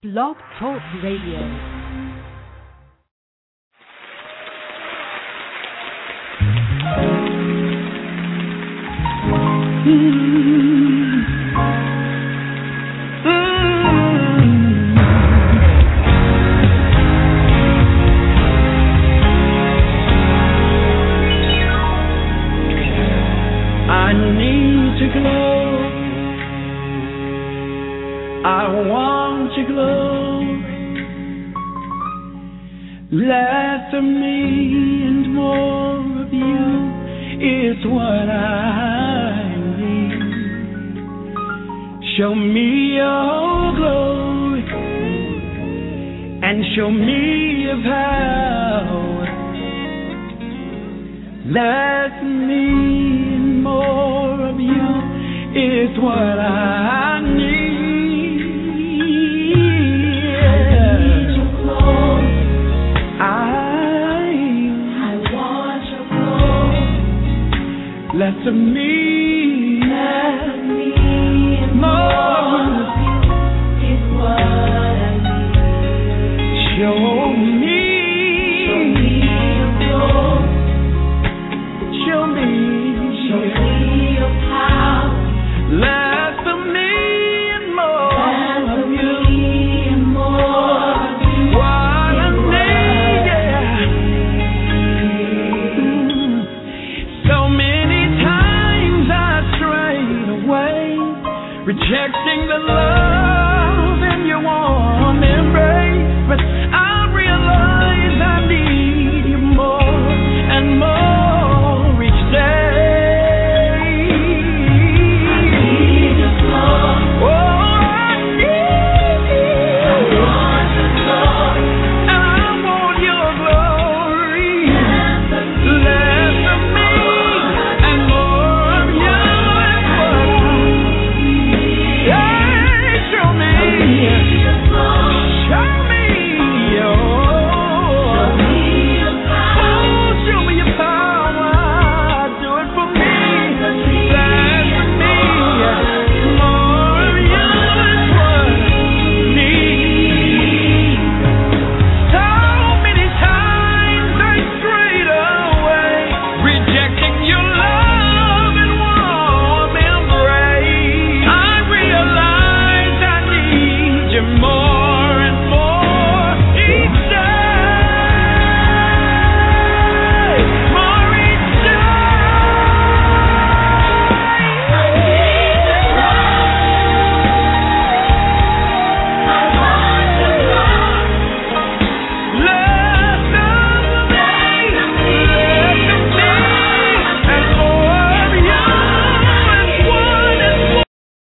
Blog Talk Radio. I need to glow. I want to glow. Less of me and more of you is what I need. Show me your glory and show me your power. Less of me and more of you is what I need. Less of me, more of you is what I need. Show me your glory. Show me your power. Less of me and more of you. What I need, yeah. So many rejecting the love in your warm embrace, but I realize I need you more and more each day. I need your glory. Oh, I need you. I want your glory. I want your glory. Less of me and more of you is what I need. Show me your power. Do it for me. Less of me, more of you is what I need. So many times I strayed away, rejecting your love and warm embrace. I realize I need you more and more each day. More each day. I need your love. I want your love. Less of me, and more of you is what.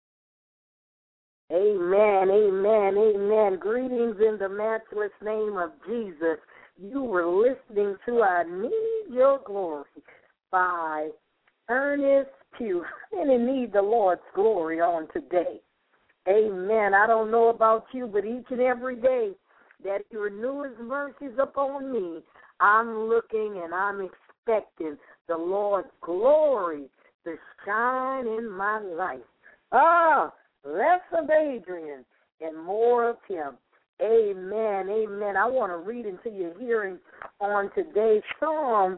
Amen, amen, amen. Greetings in the matchless name of Jesus. You were listening to I Need Your Glory by Ernest Pugh. And I need the Lord's glory on today. Amen. I don't know about you, but each and every day that He renews His mercies upon me, I'm looking and I'm expecting the Lord's glory to shine in my life. Less of Adrian and more of him. Amen, amen. I want to read into your hearing on today Psalm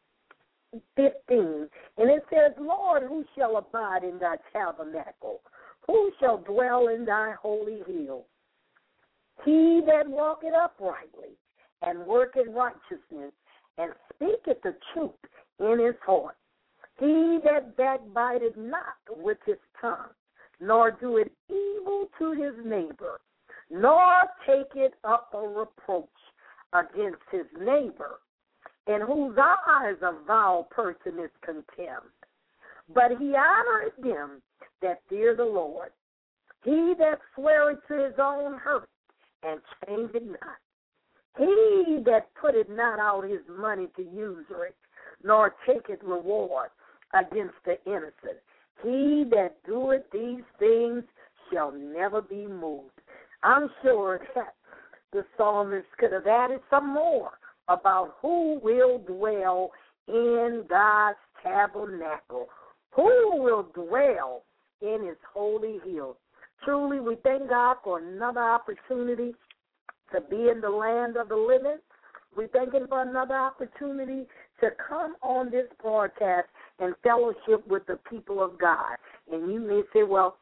15. And it says, Lord, who shall abide in thy tabernacle? Who shall dwell in thy holy hill? He that walketh uprightly and worketh righteousness and speaketh the truth in his heart. He that backbiteth not with his tongue, nor doeth evil to his neighbor, nor taketh up a reproach against his neighbor, in whose eyes a vile person is contemned. But he honoreth them that fear the Lord. He that sweareth to his own hurt and changeth not. He that putteth not out his money to usury, nor taketh reward against the innocent. He that doeth these things shall never be moved. I'm sure that the psalmist could have added some more about who will dwell in God's tabernacle, who will dwell in his holy hill. Truly, we thank God for another opportunity to be in the land of the living. We thank Him for another opportunity to come on this broadcast and fellowship with the people of God. And you may say, well,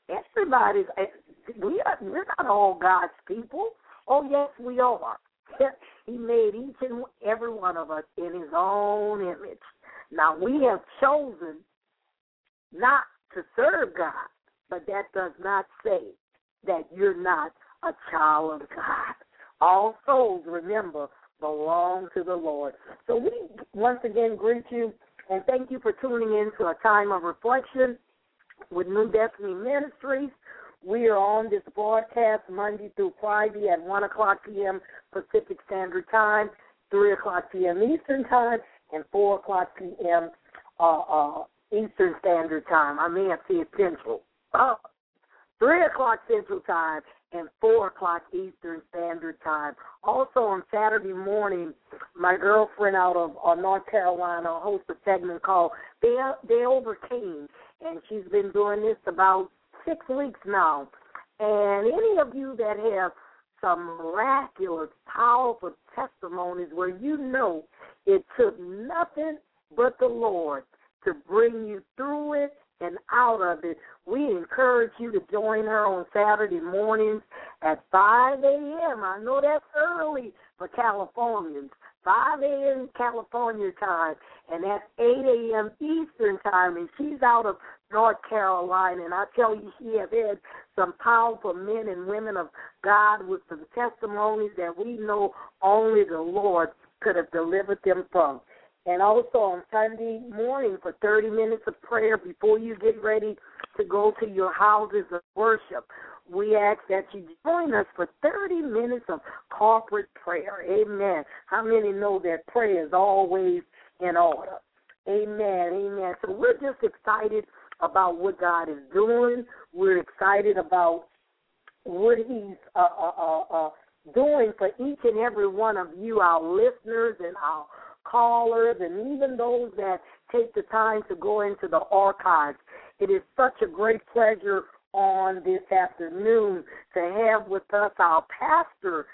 we're not all God's people. Oh, yes, we are. He made each and every one of us in His own image. Now, we have chosen not to serve God, but that does not say that you're not a child of God. All souls, remember, belong to the Lord. So we once again greet you and thank you for tuning in to a time of reflection with New Destiny Ministries. We are on this broadcast Monday through Friday at 1 o'clock p.m. Pacific Standard Time, 3 o'clock p.m. Eastern Time, and 4 o'clock p.m. Eastern Standard Time. I may have said Central. 3 o'clock Central Time and 4 o'clock Eastern Standard Time. Also on Saturday morning, my girlfriend out of North Carolina hosts a segment called They Overcame, and she's been doing this about 6 weeks now. And any of you that have some miraculous, powerful testimonies where you know it took nothing but the Lord to bring you through it and out of it, we encourage you to join her on Saturday mornings at 5 a.m. I know that's early for Californians. 5 a.m. California time, and that's 8 a.m. Eastern time, and she's out of North Carolina, and I tell you, she has had some powerful men and women of God with some testimonies that we know only the Lord could have delivered them from. And also on Sunday morning for 30 minutes of prayer before you get ready to go to your houses of worship, we ask that you join us for 30 minutes of corporate prayer. Amen. How many know that prayer is always in order? Amen. Amen. So we're just excited about what God is doing. We're excited about what He's doing for each and every one of you, our listeners and our callers, and even those that take the time to go into the archives. It is such a great pleasure on this afternoon to have with us our pastor,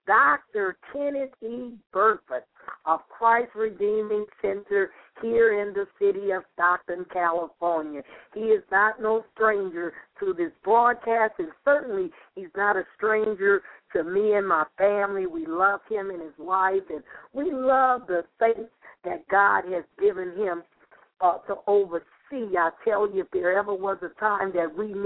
Dr. Kenneth E. Burford of Christ Redeeming Center here in the city of Stockton, California. He is not no stranger to this broadcast, and certainly he's not a stranger to me and my family. We love him and his wife, and we love the faith that God has given him to oversee. I tell you, if there ever was a time that we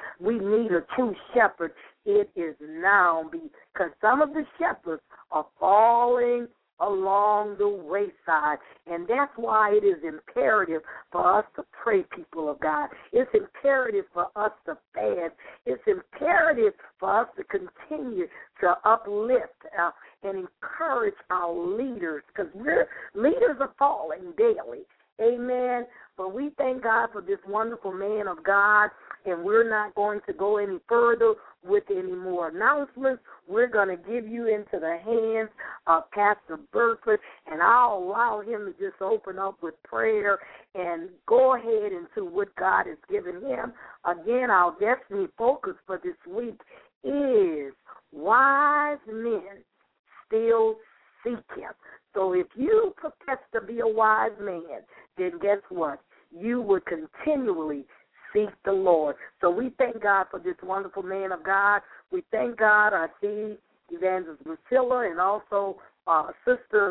need a true shepherd, it is now, because some of the shepherds are falling along the wayside, and that's why it is imperative for us to pray, people of God. It's imperative for us to fast. It's imperative for us to continue to uplift and encourage our leaders, because leaders are falling daily. Amen. But we thank God for this wonderful man of God, and we're not going to go any further with any more announcements. We're going to give you into the hands of Pastor Burford, and I'll allow him to just open up with prayer and go ahead into what God has given him. Again, our destiny focus for this week is wise men still seek him. So if you profess to be a wise man, then guess what? You would continually seek the Lord. So we thank God for this wonderful man of God. We thank God. I see Evangelist Priscilla and also Sister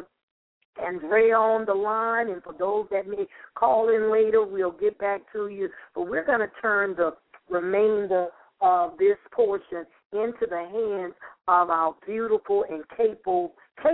Andrea on the line. And for those that may call in later, we'll get back to you. But we're going to turn the remainder of this portion into the hands of our beautiful and capable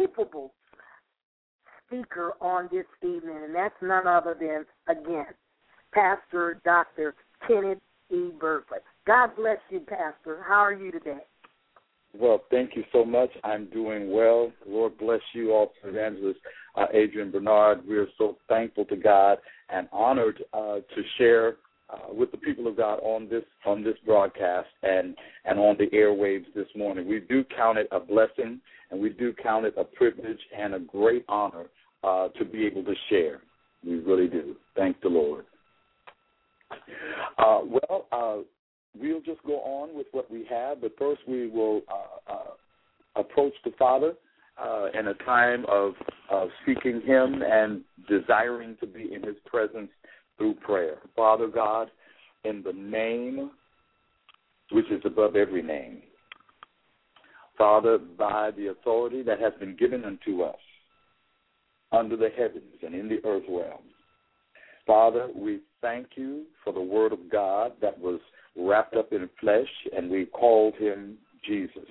speaker on this evening, and that's none other than, again, Pastor Dr. Kenneth E. Burford. God bless you, Pastor. How are you today? Well, thank you so much. I'm doing well. Lord bless you, also Evangelist Adrian Bernard. We are so thankful to God and honored to share with the people of God on this broadcast and on the airwaves this morning. We do count it a blessing, and we do count it a privilege and a great honor to be able to share. We really do. Thank the Lord. we'll just go on with what we have, but first we will approach the Father in a time of seeking Him and desiring to be in His presence through prayer. Father God, in the name which is above every name, Father, by the authority that has been given unto us under the heavens and in the earth realm, Father, we thank you for the Word of God that was wrapped up in flesh, and we called Him Jesus.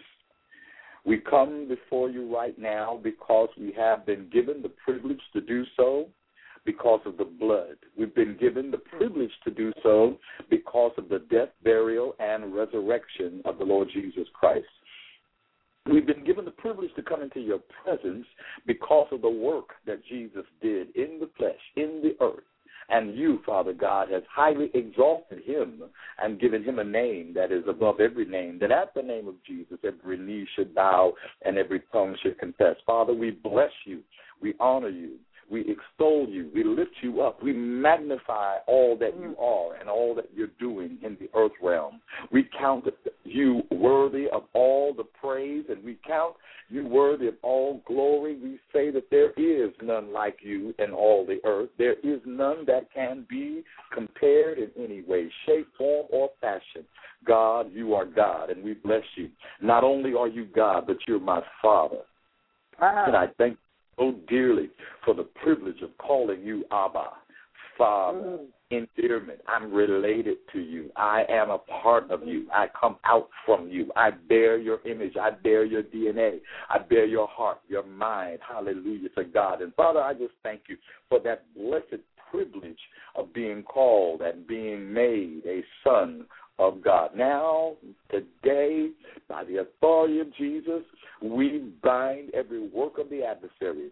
We come before you right now because we have been given the privilege to do so because of the blood. We've been given the privilege to do so because of the death, burial, and resurrection of the Lord Jesus Christ. We've been given the privilege to come into your presence because of the work that Jesus did in the flesh, in the earth. And you, Father God, has highly exalted him and given him a name that is above every name, that at the name of Jesus every knee should bow and every tongue should confess. Father, we bless you. We honor you. We extol you. We lift you up. We magnify all that you are and all that you're doing in the earth realm. We count you worthy of all the praise, and we count you worthy of all glory. We say that there is none like you in all the earth. There is none that can be compared in any way, shape, form, or fashion. God, you are God, and we bless you. Not only are you God, but you're my Father. And I thank you so dearly for the privilege of calling you Abba, Father, endearment. I'm related to you. I am a part of you. I come out from you. I bear your image. I bear your DNA. I bear your heart, your mind. Hallelujah to God. And Father, I just thank you for that blessed privilege of being called and being made a son of God. Now, today, by the authority of Jesus, we bind every work of the adversary.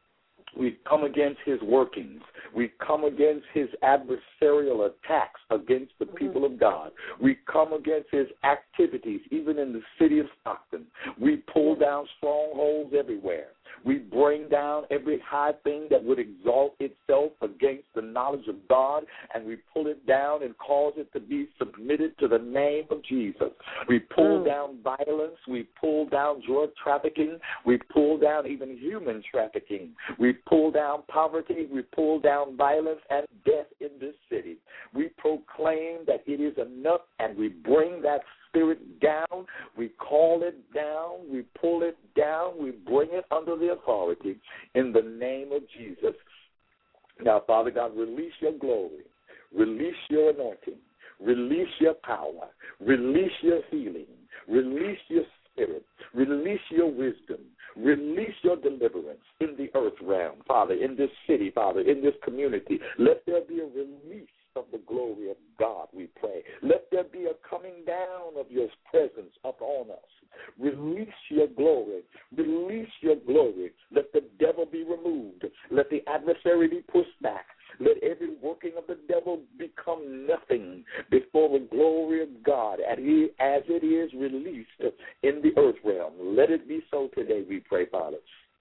We come against his workings. We come against his adversarial attacks against the people of God. We come against his activities, even in the city of Stockton. We pull down strongholds everywhere. We bring down every high thing that would exalt itself against the knowledge of God, and we pull it down and cause it to be submitted to the name of Jesus. We pull down violence. We pull down drug trafficking. We pull down even human trafficking. We pull down poverty. We pull down violence and death in this city. We proclaim that it is enough, and we bring that spirit down. We call it down. We pull it down. We bring it under the authority in the name of Jesus. Now, Father God, release your glory. Release your anointing. Release your power. Release your healing. Release your spirit. Release your wisdom. Release your deliverance in the earth realm, Father, in this city, Father, in this community. Let there be a release of the glory of God, we pray. Let there be a coming down of your presence upon us. Release your glory. Release your glory. Let the devil be removed. Let the adversary be pushed back. Let every working of the devil become nothing before the glory of God as it is released in the earth realm. Let it be so today, we pray, Father.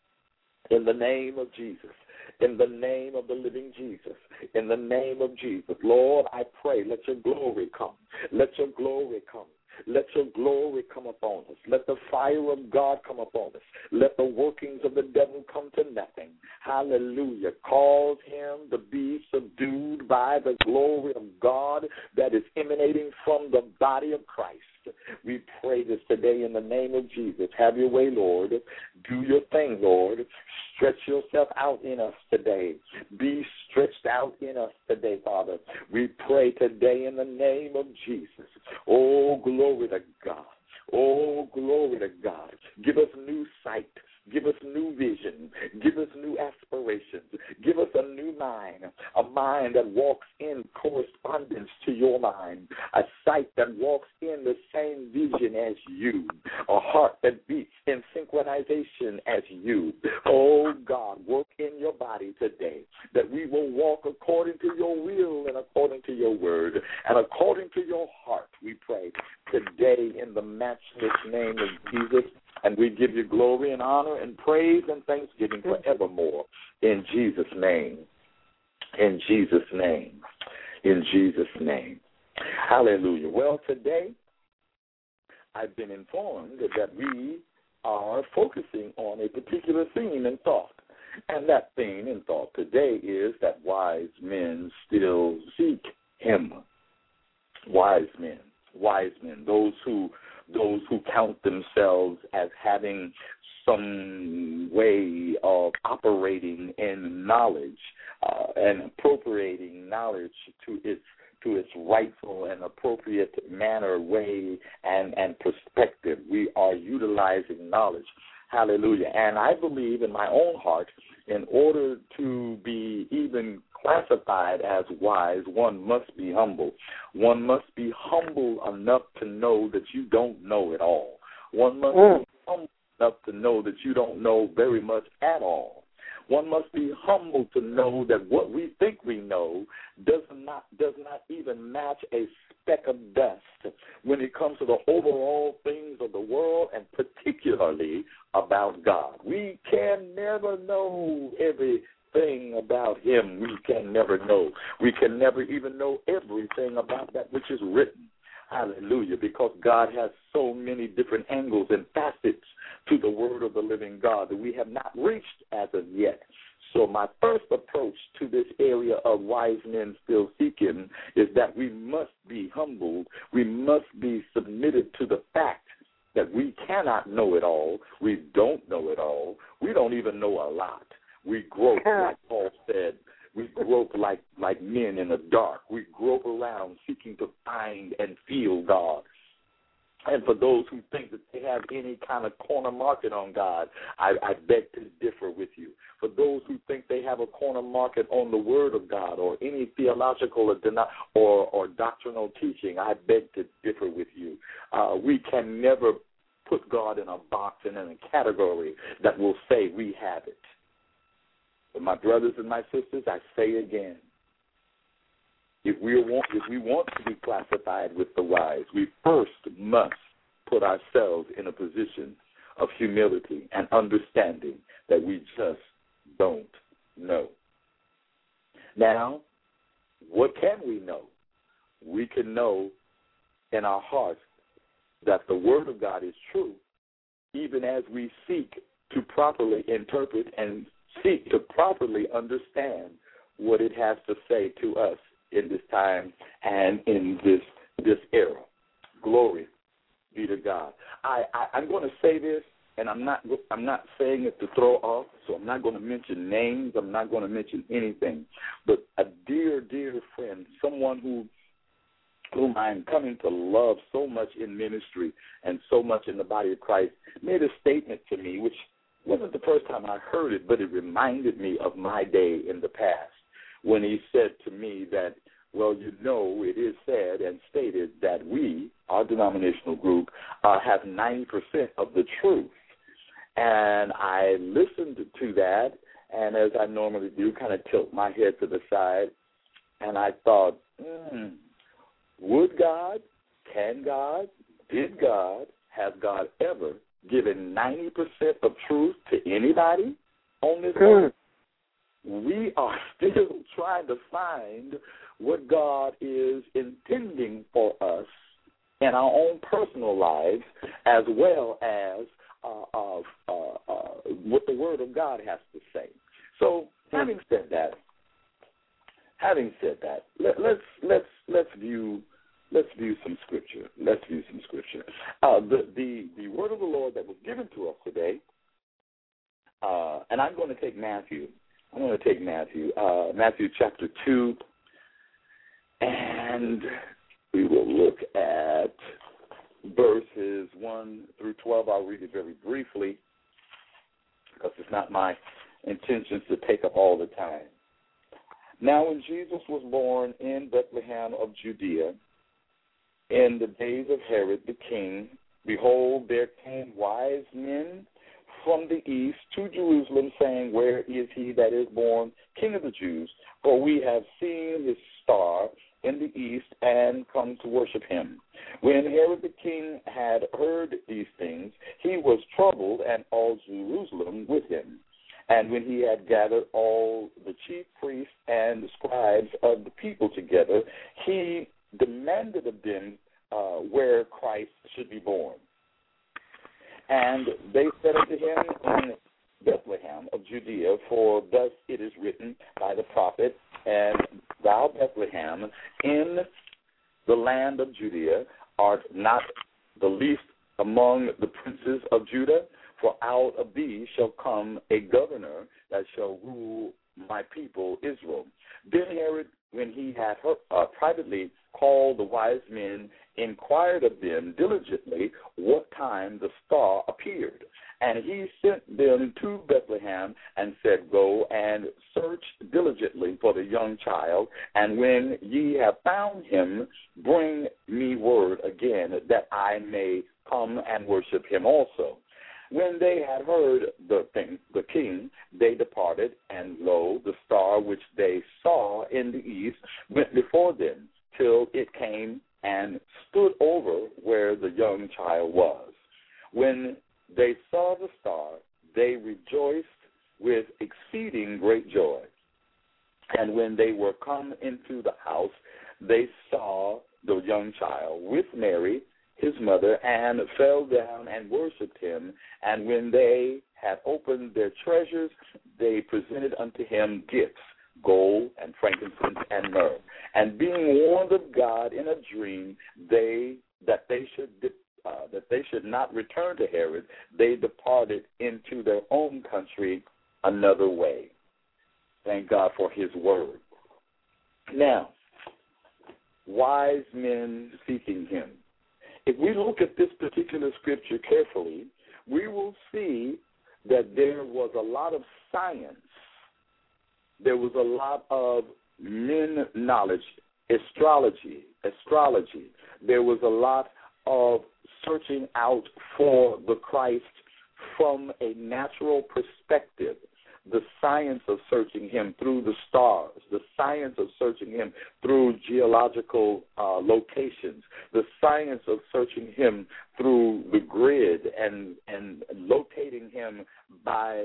In the name of Jesus. In the name of the living Jesus. In the name of Jesus. Lord, I pray, let your glory come. Let your glory come. Let your glory come upon us. Let the fire of God come upon us. Let the workings of the devil come to nothing. Hallelujah. Cause him to be subdued by the glory of God that is emanating from the body of Christ. We pray this today in the name of Jesus. Have your way, Lord. Do your thing, Lord. Stretch yourself out in us today. Be stretched out in us today, Father. We pray today in the name of Jesus. Oh, glory to God. Oh, glory to God. Give us new sight. Give us new vision. Give us new aspirations. Give us a new mind, a mind that walks in correspondence to your mind, a sight that walks in the same vision as you, a heart that beats in synchronization as you. Oh, God, work in your body today, that we will walk according to your will and according to your word and according to your heart, we pray today in the matchless name of Jesus. And we give you glory and honor and praise and thanksgiving forevermore. In Jesus' name. In Jesus' name. In Jesus' name. Hallelujah. Well, today I've been informed that we are focusing on a particular theme in thought. And that theme in thought today is that wise men still seek him. Wise men, those who count themselves as having some way of operating in knowledge and appropriating knowledge to its rightful and appropriate manner, way, and perspective. We are utilizing knowledge. Hallelujah. And I believe in my own heart, in order to be even classified as wise, one must be humble. One must be humble enough to know that you don't know it all. One must be humble enough to know that you don't know very much at all. One must be humble to know that what we think we know does not even match a speck of dust when it comes to the overall things of the world, and particularly about God. We can never know everything about him. We can never know. We can never even know everything about that which is written. Hallelujah, because God has so many different angles and facets to the word of the living God that we have not reached as of yet. So my first approach to this area of wise men still seeking is that we must be humbled. We must be submitted to the fact that we cannot know it all. We don't know it all. We don't even know a lot. We grope, like Paul said. We grope like men in the dark. We grope around seeking to find and feel God. And for those who think that they have any kind of corner market on God, I beg to differ with you. For those who think they have a corner market on the Word of God or any theological or doctrinal teaching, I beg to differ with you. We can never put God in a box and in a category that will say we have it. But my brothers and my sisters, I say again, if we want to be classified with the wise, we first must put ourselves in a position of humility and understanding that we just don't know. Now, what can we know? We can know in our hearts that the Word of God is true, even as we seek to properly interpret and seek to properly understand what it has to say to us in this time and in this era. Glory be to God. I'm going to say this, and I'm not saying it to throw off, so I'm not going to mention names. I'm not going to mention anything. But a dear, dear friend, someone whom I'm coming to love so much in ministry and so much in the body of Christ, made a statement to me, which wasn't the first time I heard it, but it reminded me of my day in the past when he said to me that, well, you know, it is said and stated that we, our denominational group, have 90% of the truth. And I listened to that, and as I normally do, kind of tilt my head to the side, and I thought, would God, can God, did God, has God ever given 90% of truth to anybody on this earth? We are still trying to find what God is intending for us in our own personal lives, as well as what the Word of God has to say. So, having said that, let's view some scripture. Let's view some scripture. The word of the Lord that was given to us today, and I'm going to take Matthew. Matthew chapter 2, and we will look at verses 1 through 12. I'll read it very briefly because it's not my intentions to take up all the time. Now, when Jesus was born in Bethlehem of Judea, in the days of Herod the king, behold, there came wise men from the east to Jerusalem, saying, Where is he that is born King of the Jews? For we have seen his star in the east and come to worship him. When Herod the king had heard these things, he was troubled, and all Jerusalem with him. And when he had gathered all the chief priests and the scribes of the people together, he demanded of them where Christ should be born. And they said unto him, in Bethlehem of Judea, for thus it is written by the prophet, and thou, Bethlehem, in the land of Judea, art not the least among the princes of Judah, for out of thee shall come a governor that shall rule my people Israel. Then Herod, when he had privately called the wise men, inquired of them diligently what time the star appeared. And he sent them to Bethlehem and said, go and search diligently for the young child, and when ye have found him, bring me word again, that I may come and worship him also. When they had heard the king, they departed, and lo, the star which they saw in the east went before them, till it came and stood over where the young child was. When they saw the star, they rejoiced with exceeding great joy. And when they were come into the house, they saw the young child with Mary, his mother, and fell down and worshipped him. And when they had opened their treasures, they presented unto him gifts, gold and frankincense and myrrh. And being warned of God in a dream, that they should not return to Herod, they departed into their own country another way. Thank God for his word. Now, wise men seeking him. If we look at this particular scripture carefully, we will see that there was a lot of science. There was a lot of men knowledge, astrology. There was a lot of searching out for the Christ from a natural perspective. The science of searching him through the stars, the science of searching him through geological locations, the science of searching him through the grid and locating him by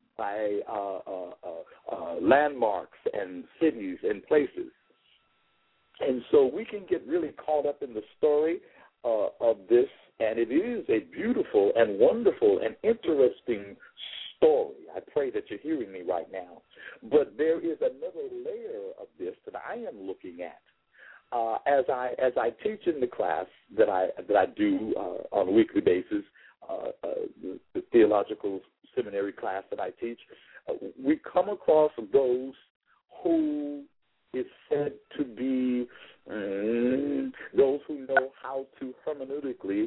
landmarks and cities and places. And so we can get really caught up in the story of this, and it is a beautiful and wonderful and interesting story. I pray that you're hearing me right now. But there is another layer of this that I am looking at. As I teach in the class that I do on a weekly basis, the theological seminary class that I teach, we come across those who is said to be those who know how to hermeneutically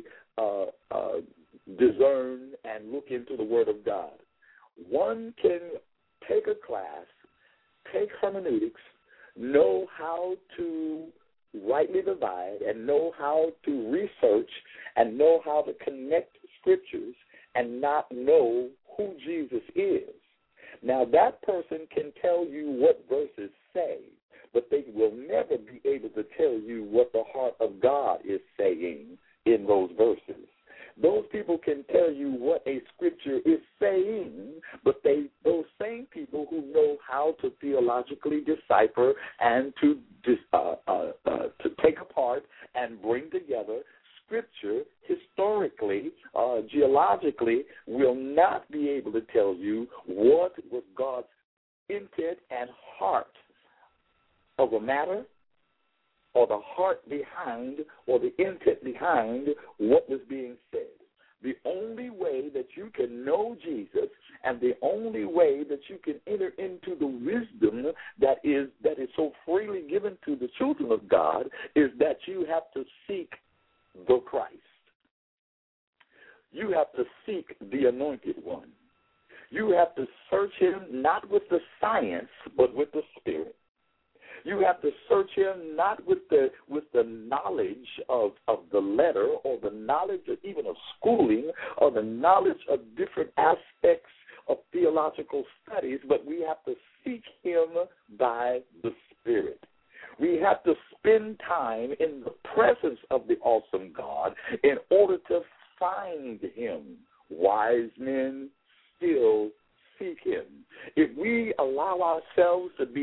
discern and look into the Word of God. One can take a class, take hermeneutics, know how to rightly divide, and know how to research, and know how to connect scriptures, and not know who Jesus is. Now, that person can tell you what verses say, but they will never be able to tell you what the heart of God is saying in those verses. Those people can tell you what a scripture is saying, but those same people who know how to theologically decipher and to take apart and bring together scripture historically, geologically, will not be able to tell you what was God's intent and heart of a matter, or the heart behind, or the intent behind what was being said. The only way that you can know Jesus, and the only way that you can enter into the wisdom that is so freely given to the children of God, is that you have to seek the Christ. You have to seek the Anointed One. You have to search him not with the science, but with the Spirit. You have to search him not with the knowledge of the letter, or the knowledge of even of schooling, or the knowledge of different aspects of theological studies, but we have to seek him by the Spirit. We have to spend time in the presence of the awesome God in order to find him. Wise men still seek him. If we allow ourselves to be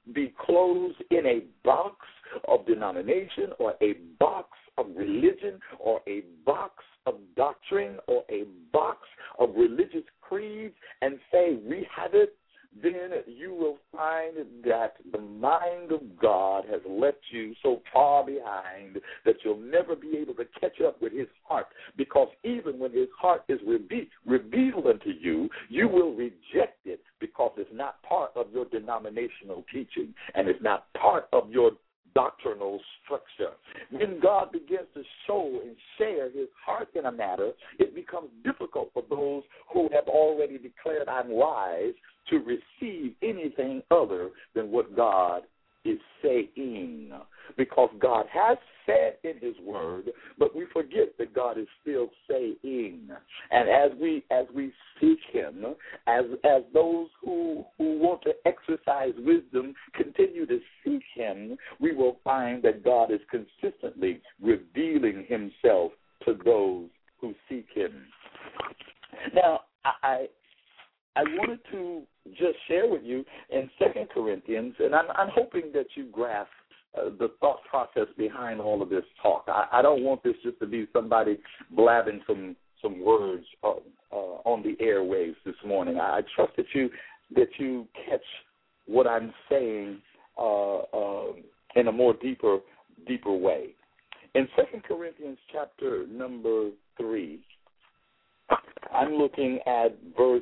be closed in a box of denomination or a box of religion or a box of doctrine or a box of religious creeds and say, we have it, then you will find that the mind of God has left you so far behind that you'll never be able to catch up with his heart, because even when his heart is revealed unto you, you will reject it because it's not part of your denominational teaching and it's not part of your doctrinal structure. When God begins to show and share his heart in a matter, it becomes difficult for those who have already declared I'm wise to receive anything other than what God is saying. Because God has said in his word, but we forget that God is still saying. And as we seek him, as those who want to exercise wisdom continue to seek him, we will find that God is consistently revealing himself to those who seek him. Now, I wanted to just share with you in 2 Corinthians, and I'm hoping that you grasp the thought process behind all of this talk. I don't want this just to be somebody blabbing some words on the airwaves this morning. I trust that you catch what I'm saying in a more deeper way. In 2 Corinthians chapter number 3, I'm looking at verse.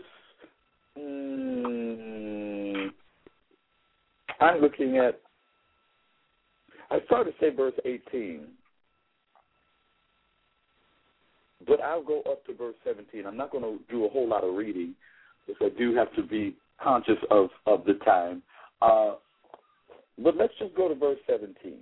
I started to say verse 18, but I'll go up to verse 17. I'm not going to do a whole lot of reading because I do have to be conscious of the time. But let's just go to verse 17.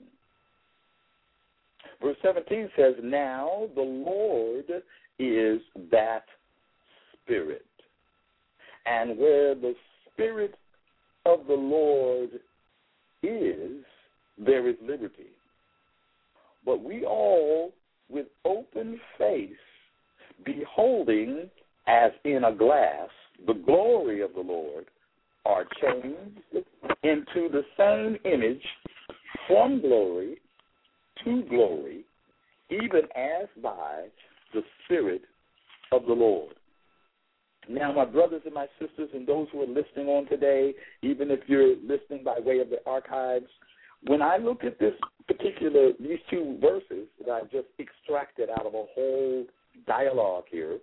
Verse 17 says, now the Lord is that Spirit. And where the Spirit of the Lord is, there is liberty. But we all, with open face, beholding as in a glass the glory of the Lord, are changed into the same image from glory to glory, even as by the Spirit of the Lord. Now, my brothers and my sisters and those who are listening on today, even if you're listening by way of the archives, when I look at these two verses that I just extracted out of a whole dialogue here,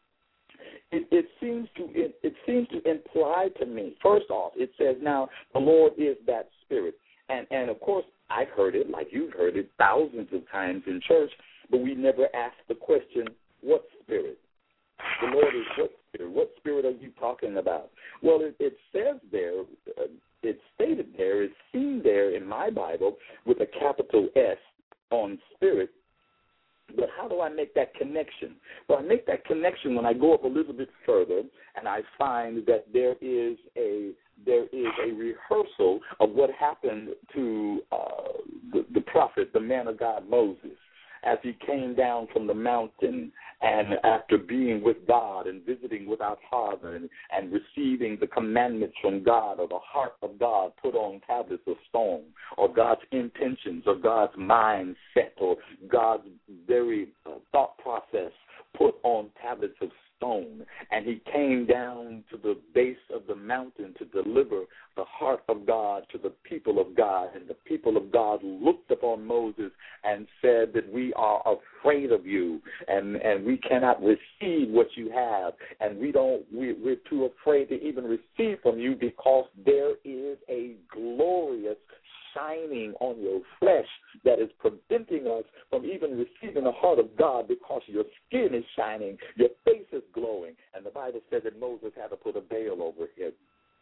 it seems to imply to me, first off, it says, now the Lord is that Spirit. And of course, I've heard it, like you've heard it, thousands of times in church, but we never ask the question, what Spirit? The Lord is what Spirit? What Spirit are you talking about? Well, it says there, it's stated there, it's seen there in my Bible with a capital S on Spirit. But how do I make that connection? Well, I make that connection when I go up a little bit further, and I find that there is a rehearsal of what happened to the prophet, the man of God, Moses, as he came down from the mountain and after being with God and visiting with our Father and receiving the commandments from God, or the heart of God put on tablets of stone, or God's intentions, or God's mindset, or God's very thought process put on tablets of stone. And he came down to the base of the mountain to deliver the heart of God to the people of God. And the people of God looked upon Moses and said that we are afraid of you, and we cannot receive what you have, and we're too afraid to even receive from you, because there is a glorious shining on your flesh that is preventing us from even receiving the heart of God, because your skin is shining, your face is glowing. And the Bible says that Moses had to put a veil over him.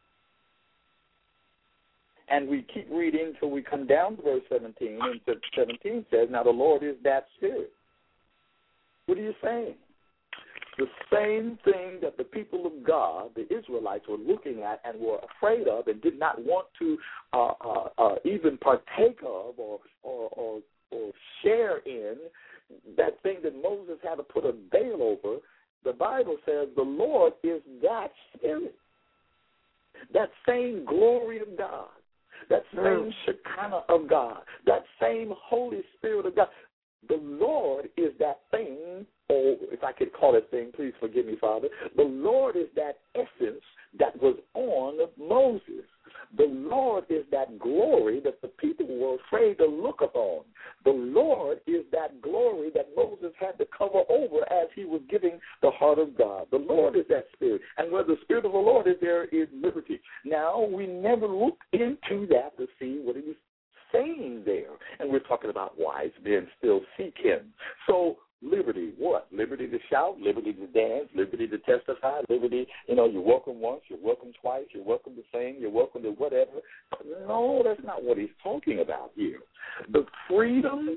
And we keep reading till we come down to verse 17, and 17 says, now the Lord is that Spirit. What are you saying? The same thing that the people of God, the Israelites, were looking at and were afraid of and did not want to even partake of or share in, that thing that Moses had to put a veil over, the Bible says the Lord is that Spirit. That same glory of God, that same Shekinah of God, that same Holy Spirit of God. The Lord is that thing, or if I could call it thing, please forgive me, Father. The Lord is that essence that was on Moses. The Lord is that glory that the people were afraid to look upon. The Lord is that glory that Moses had to cover over as he was giving the heart of God. The Lord is that Spirit. And where the Spirit of the Lord is, there is liberty. Now, we never look into that to see what he was saying there. And we're talking about wise men still seek him. So, liberty, what? Liberty to shout, liberty to dance, liberty to testify, liberty, you're welcome once, you're welcome twice, you're welcome to sing, you're welcome to whatever. No, that's not what he's talking about here. The freedom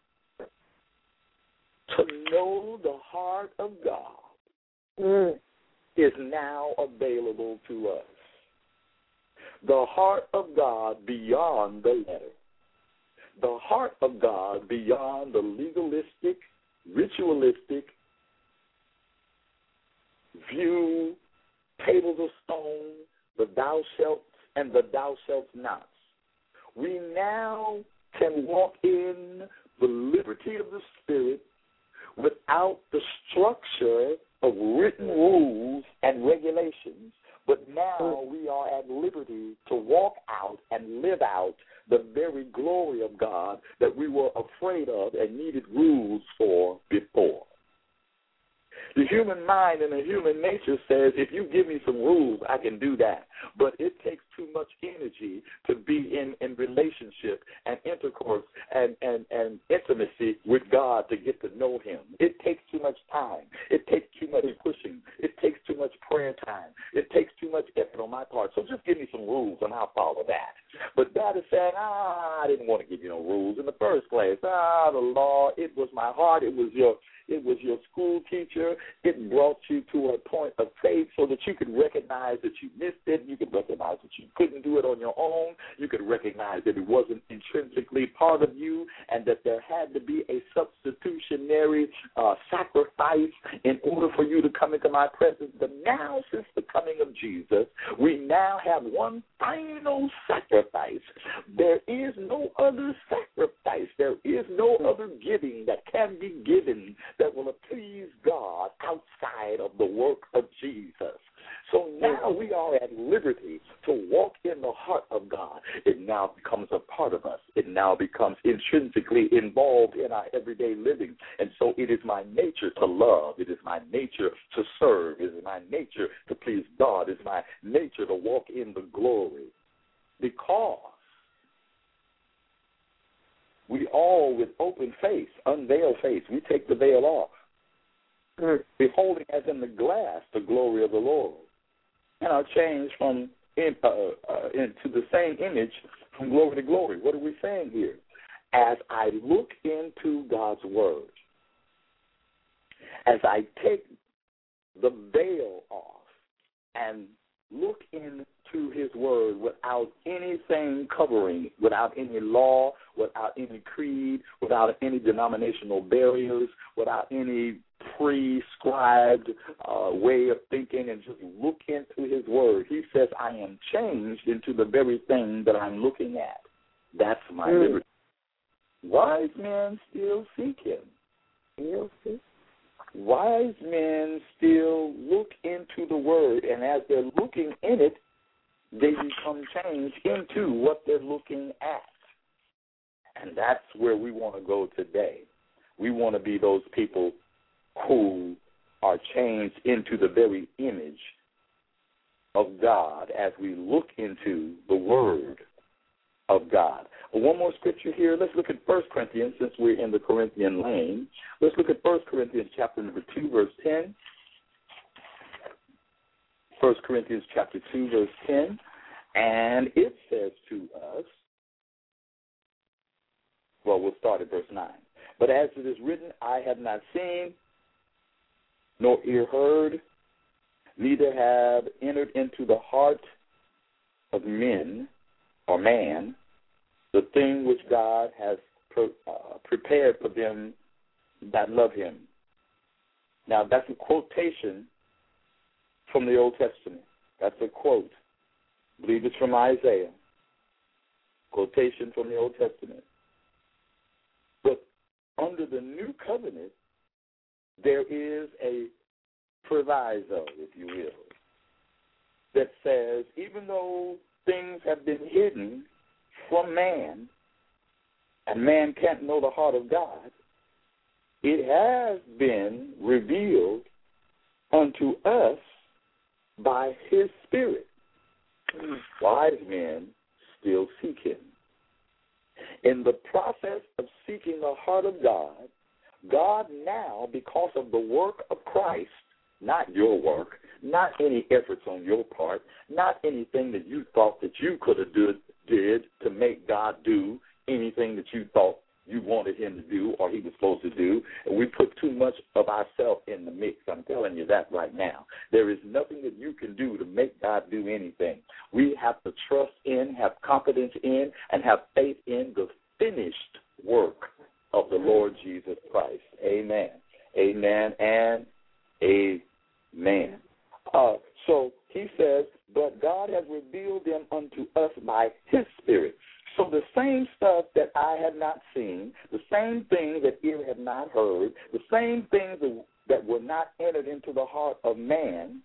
to know the heart of God is now available to us. The heart of God beyond the letter. The heart of God beyond the legalistic, ritualistic view, tables of stone, the thou shalt and the thou shalt not. We now can walk in the liberty of the Spirit without the structure of written rules and regulations, but now we are at liberty to walk out and live out the very glory of God that we were afraid of and needed rules for before. The human mind and the human nature says, if you give me some rules, I can do that. But it takes too much energy to be in relationship and intercourse and intimacy with God to get to know him. It takes too much time. It takes too much pushing. It takes too much prayer time. It takes too much effort on my part. So just give me some rules and I'll follow that. But God is saying, I didn't want to give you no rules in the first place. The law, it was my heart. It was your school teacher. It brought you to a point of faith so that you could recognize that you missed it. You could recognize that you couldn't do it on your own. You could recognize that it wasn't intrinsically part of you and that there had to be a substitutionary sacrifice in order for you to come into my presence. But now, since the coming of Jesus, we now have one final sacrifice. There is no other sacrifice. There is no other giving that can be given that will please God outside of the work of Jesus. So now we are at liberty to walk in the heart of God. It now becomes a part of us. It now becomes intrinsically involved in our everyday living. And so it is my nature to love. It is my nature to serve. It is my nature to please God. It is my nature to walk in the glory. Because we all, with open face, unveiled face, we take the veil off, beholding as in the glass the glory of the Lord, and are changed from into the same image from glory to glory. What are we saying here? As I look into God's word, as I take the veil off and look into his word without anything covering, without any law, without any creed, without any denominational barriers, without any prescribed way of thinking, and just look into his word. He says, I am changed into the very thing that I'm looking at. That's my liberty. Wise men still seek him. Wise men still look into the word, and as they're looking in it, they become changed into what they're looking at. And that's where we want to go today. We want to be those people who are changed into the very image of God as we look into the word of God. One more scripture here. Let's look at 1 Corinthians, since we're in the Corinthian lane. Let's look at 1 Corinthians chapter number 2, verse 10. 1 Corinthians chapter 2, verse 10. And it says to us, well, we'll start at verse 9. But as it is written, I have not seen, nor ear heard, neither have entered into the heart of men or man, the thing which God has prepared for them that love him. Now, that's a quotation from the Old Testament. That's a quote. I believe it's from Isaiah. quotation from the Old Testament. But under the new covenant, there is a proviso, if you will, that says even though things have been hidden from man, and man can't know the heart of God, it has been revealed unto us by his Spirit. Wise men still seek him. In the process of seeking the heart of God, God now, because of the work of Christ, not your work, not any efforts on your part, not anything that you thought that you could have did to make God do anything that you thought you wanted him to do or he was supposed to do, and we put too much of ourselves in the mix. I'm telling you that right now. There is nothing that you can do to make God do anything. We have to trust in, have confidence in, and have faith in the finished work of the Lord Jesus Christ. Amen. Amen and amen. So he says, but God has revealed them unto us by his Spirit. So the same stuff that I had not seen, the same things that ear had not heard, the same things that were not entered into the heart of man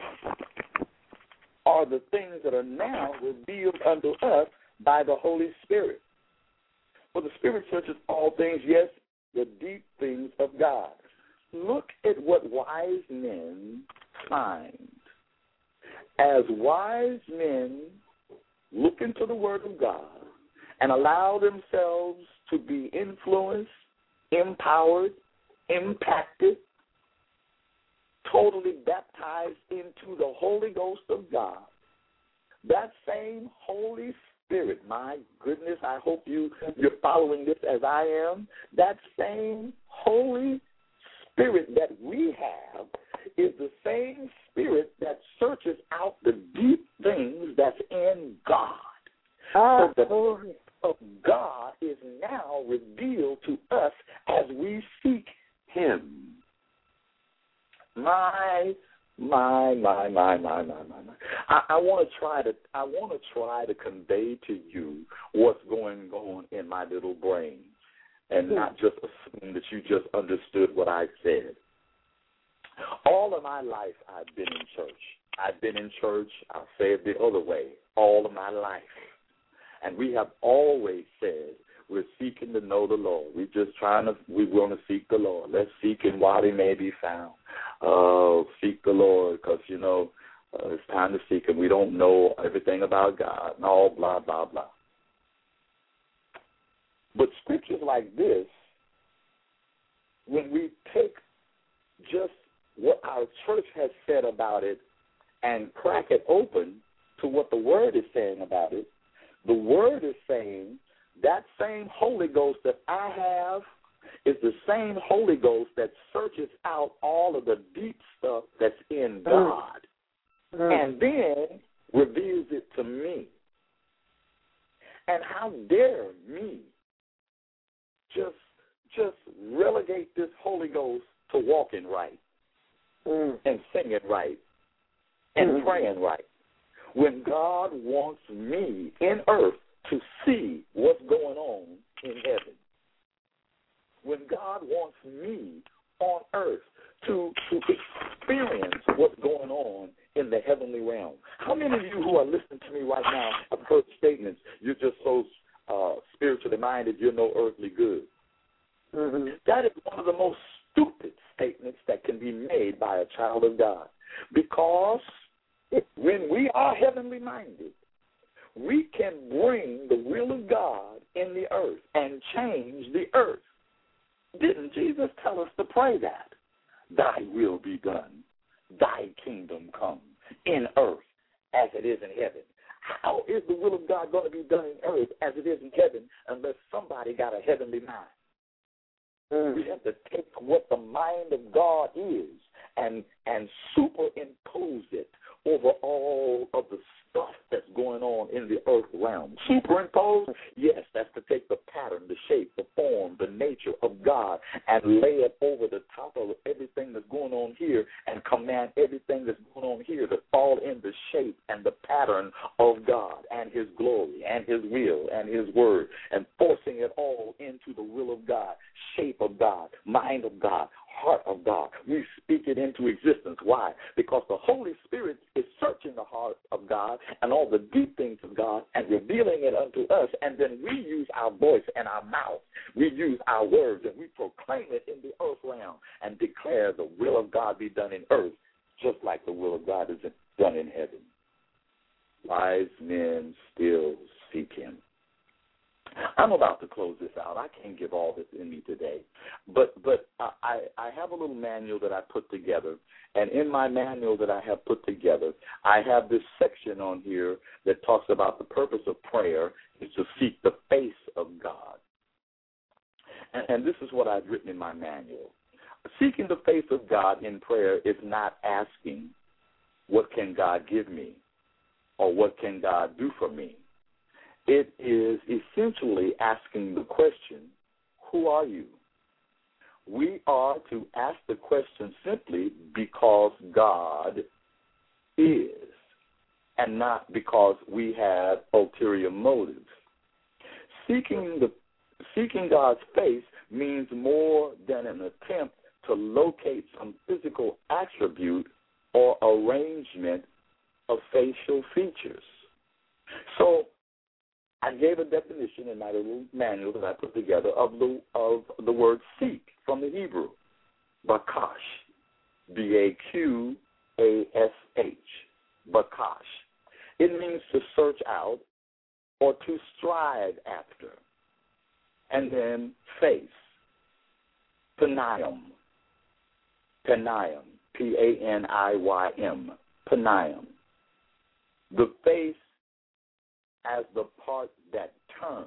are the things that are now revealed unto us by the Holy Spirit. For the Spirit searches all things, yes, the deep things of God. Look at what wise men find. As wise men look into the Word of God and allow themselves to be influenced, empowered, impacted, totally baptized into the Holy Ghost of God, that same Holy Spirit, my goodness, I hope you're following this as I am, that same Holy Spirit that we have is the same Spirit that searches out the deep things that's in God. So the glory of God is now revealed to us as we seek him. My. I want to try to convey to you what's going on in my little brain, and not just assume that you just understood what I said. All of my life, I've been in church. I'll say it the other way. All of my life. And we have always said we're seeking to know the Lord. We want to seek the Lord. Let's seek him while he may be found. Seek the Lord because, it's time to seek him. We don't know everything about God and all blah, blah, blah. But scriptures like this, when we take just what our church has said about it and crack it open to what the Word is saying about it, the Word is saying that same Holy Ghost that I have is the same Holy Ghost that searches out all of the deep stuff that's in God and then reveals it to me. And how dare me just relegate this Holy Ghost to walking right and singing right and praying right, when God wants me in earth to see what's going on in heaven. When God wants me on earth to experience what's going on in the heavenly realm. How many of you who are listening to me right now have heard statements, you're just so spiritually minded, you're no earthly good? Mm-hmm. That is one of the most stupid statements that can be made by a child of God. Because when we are heavenly minded, we can bring the will of God in the earth and change the earth. Didn't Jesus tell us to pray that? Thy will be done, thy kingdom come in earth as it is in heaven. How is the will of God going to be done in earth as it is in heaven unless somebody got a heavenly mind? We have to take what the mind of God is and superimpose it over all of the stuff that's going on in the earth realm. Superimpose? Yes, that's to take the pattern, the shape, the form, the nature of God and lay it over the top of everything that's going on here and command everything that's going on here to to fall in the shape and the pattern of God and his glory and his will and his word, and forcing it all into the will of God, shape of God, mind of God, heart of God. We speak it into existence. Why? Because the Holy Spirit is searching the heart of God and all the deep things of God and revealing it unto us, and then we use our voice and our mouth. We use our words and we proclaim it in the earth realm and declare the will of God be done in earth, just like the will of God is done in heaven. Wise men still seek him. I'm about to close this out. I can't give all this in me today, but I have a little manual that I put together, and in my manual that I have put together, I have this section on here that talks about the purpose of prayer is to seek the face of God. And this is what I've written in my manual. Seeking the face of God in prayer is not asking, what can God give me, or what can God do for me? It is essentially asking the question, who are you? We are to ask the question simply because God is, and not because we have ulterior motives. Seeking God's face means more than an attempt to locate some physical attribute or arrangement of facial features. So I gave a definition in my little manual that I put together of the word seek from the Hebrew, bakash, B-A-Q-A-S-H, bakash. It means to search out or to strive after. And then face, panayim, P-A-N-I-Y-M, panayim. The face as the part that turns.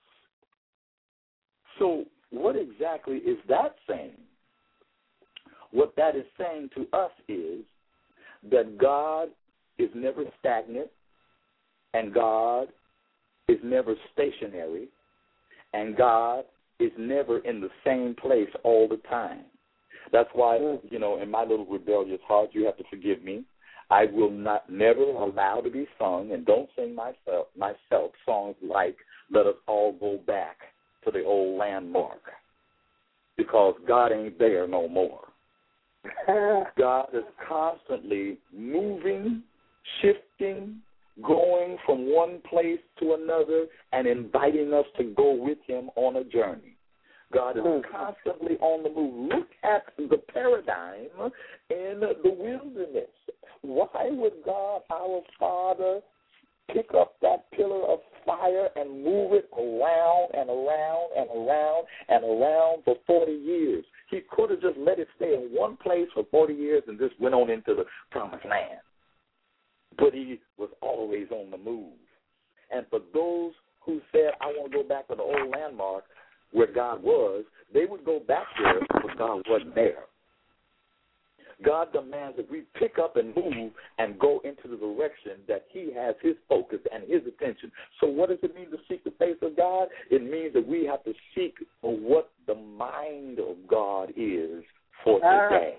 So what exactly is that saying? What that is saying to us is that God is never stagnant, and God is never stationary, and God is never in the same place all the time. That's why, in my little rebellious heart, you have to forgive me, I will never allow to be sung, and don't sing myself songs like Let Us All Go Back to the Old Landmark, because God ain't there no more. God is constantly moving, shifting, going from one place to another, and inviting us to go with him on a journey. God is constantly on the move. Look at the paradigm in the wilderness. Why would God, our Father, pick up that pillar of fire and move it around and around and around and around for 40 years? He could have just let it stay in one place for 40 years and just went on into the promised land. But he was always on the move. And for those who said, I want to go back to the old landmark where God was, they would go back there, but God wasn't there. God demands that we pick up and move and go into the direction that he has his focus and his attention. So what does it mean to seek the face of God? It means that we have to seek for what the mind of God is for today.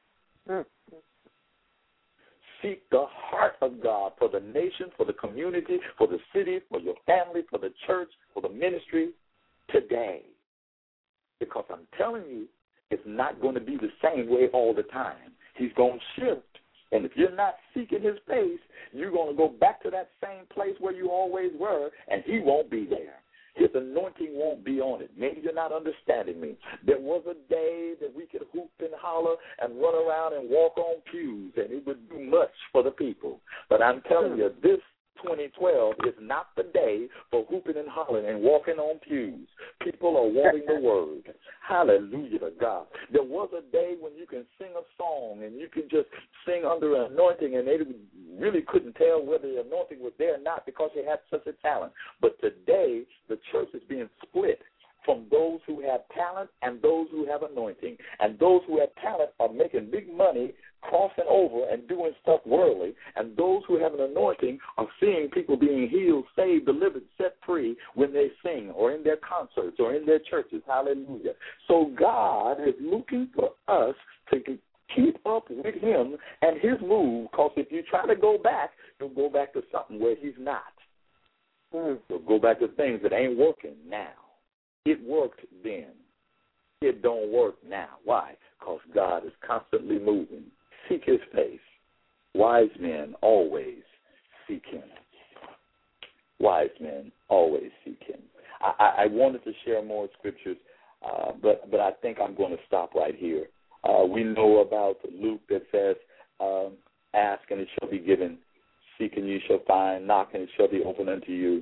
Seek the heart of God for the nation, for the community, for the city, for your family, for the church, for the ministry today. Because I'm telling you, it's not going to be the same way all the time. He's going to shift. And if you're not seeking his face, you're going to go back to that same place where you always were, and he won't be there. His anointing won't be on it. Maybe you're not understanding me. There was a day that we could hoop and holler and run around and walk on pews, and it would do much for the people. But I'm telling you, this 2012 is not the day for hooping and hollering and walking on pews. People are wanting the word. Hallelujah to God. There was a day when you can sing a song and you can just sing under an anointing, and they really couldn't tell whether the anointing was there or not because you had such a talent. But today, the church is being split from those who have talent and those who have anointing. And those who have talent are making big money, crossing over and doing stuff worldly. And those who have an anointing are seeing people being healed, saved, delivered, set free when they sing or in their concerts or in their churches. Hallelujah. So God is looking for us to Keep up with him and his move, because if you try to go back, you'll go back to something where he's not. You'll go back to things that ain't working now. It worked then. It don't work now. Why? Because God is constantly moving. Seek his face. Wise men always seek him. Wise men always seek him. I wanted to share more scriptures, but I think I'm going to stop right here. We know about Luke that says, ask and it shall be given, seek and you shall find, knock and it shall be opened unto you.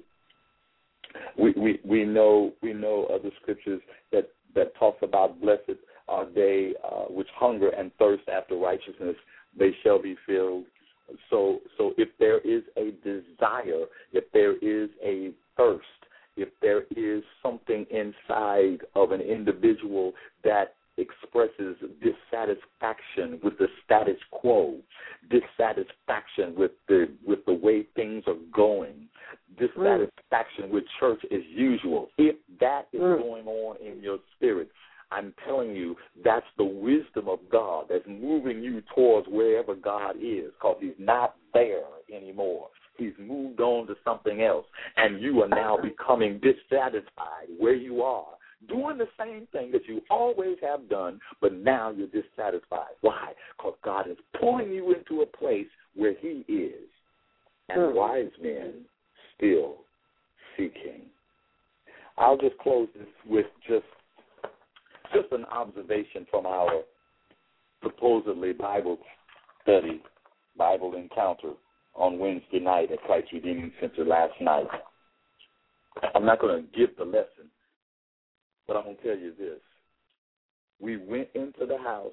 We know other scriptures that talks about blessed are they which hunger and thirst after righteousness, they shall be filled. So if there is a desire, if there is a thirst, if there is something inside of an individual that expresses dissatisfaction with the status quo, dissatisfaction with the way things are going, dissatisfaction with church as usual, if that is going on in your spirit, I'm telling you, that's the wisdom of God that's moving you towards wherever God is, because he's not there anymore. He's moved on to something else, and you are now becoming dissatisfied where you are, doing the same thing that you always have done, but now you're dissatisfied. Why? Because God is pulling you into a place where he is, and wise men still seeking. I'll just close this with just an observation from our supposedly Bible study, Bible encounter on Wednesday night at Christ Redeeming Center last night. I'm not going to give the lesson, but I'm going to tell you this. We went into the house,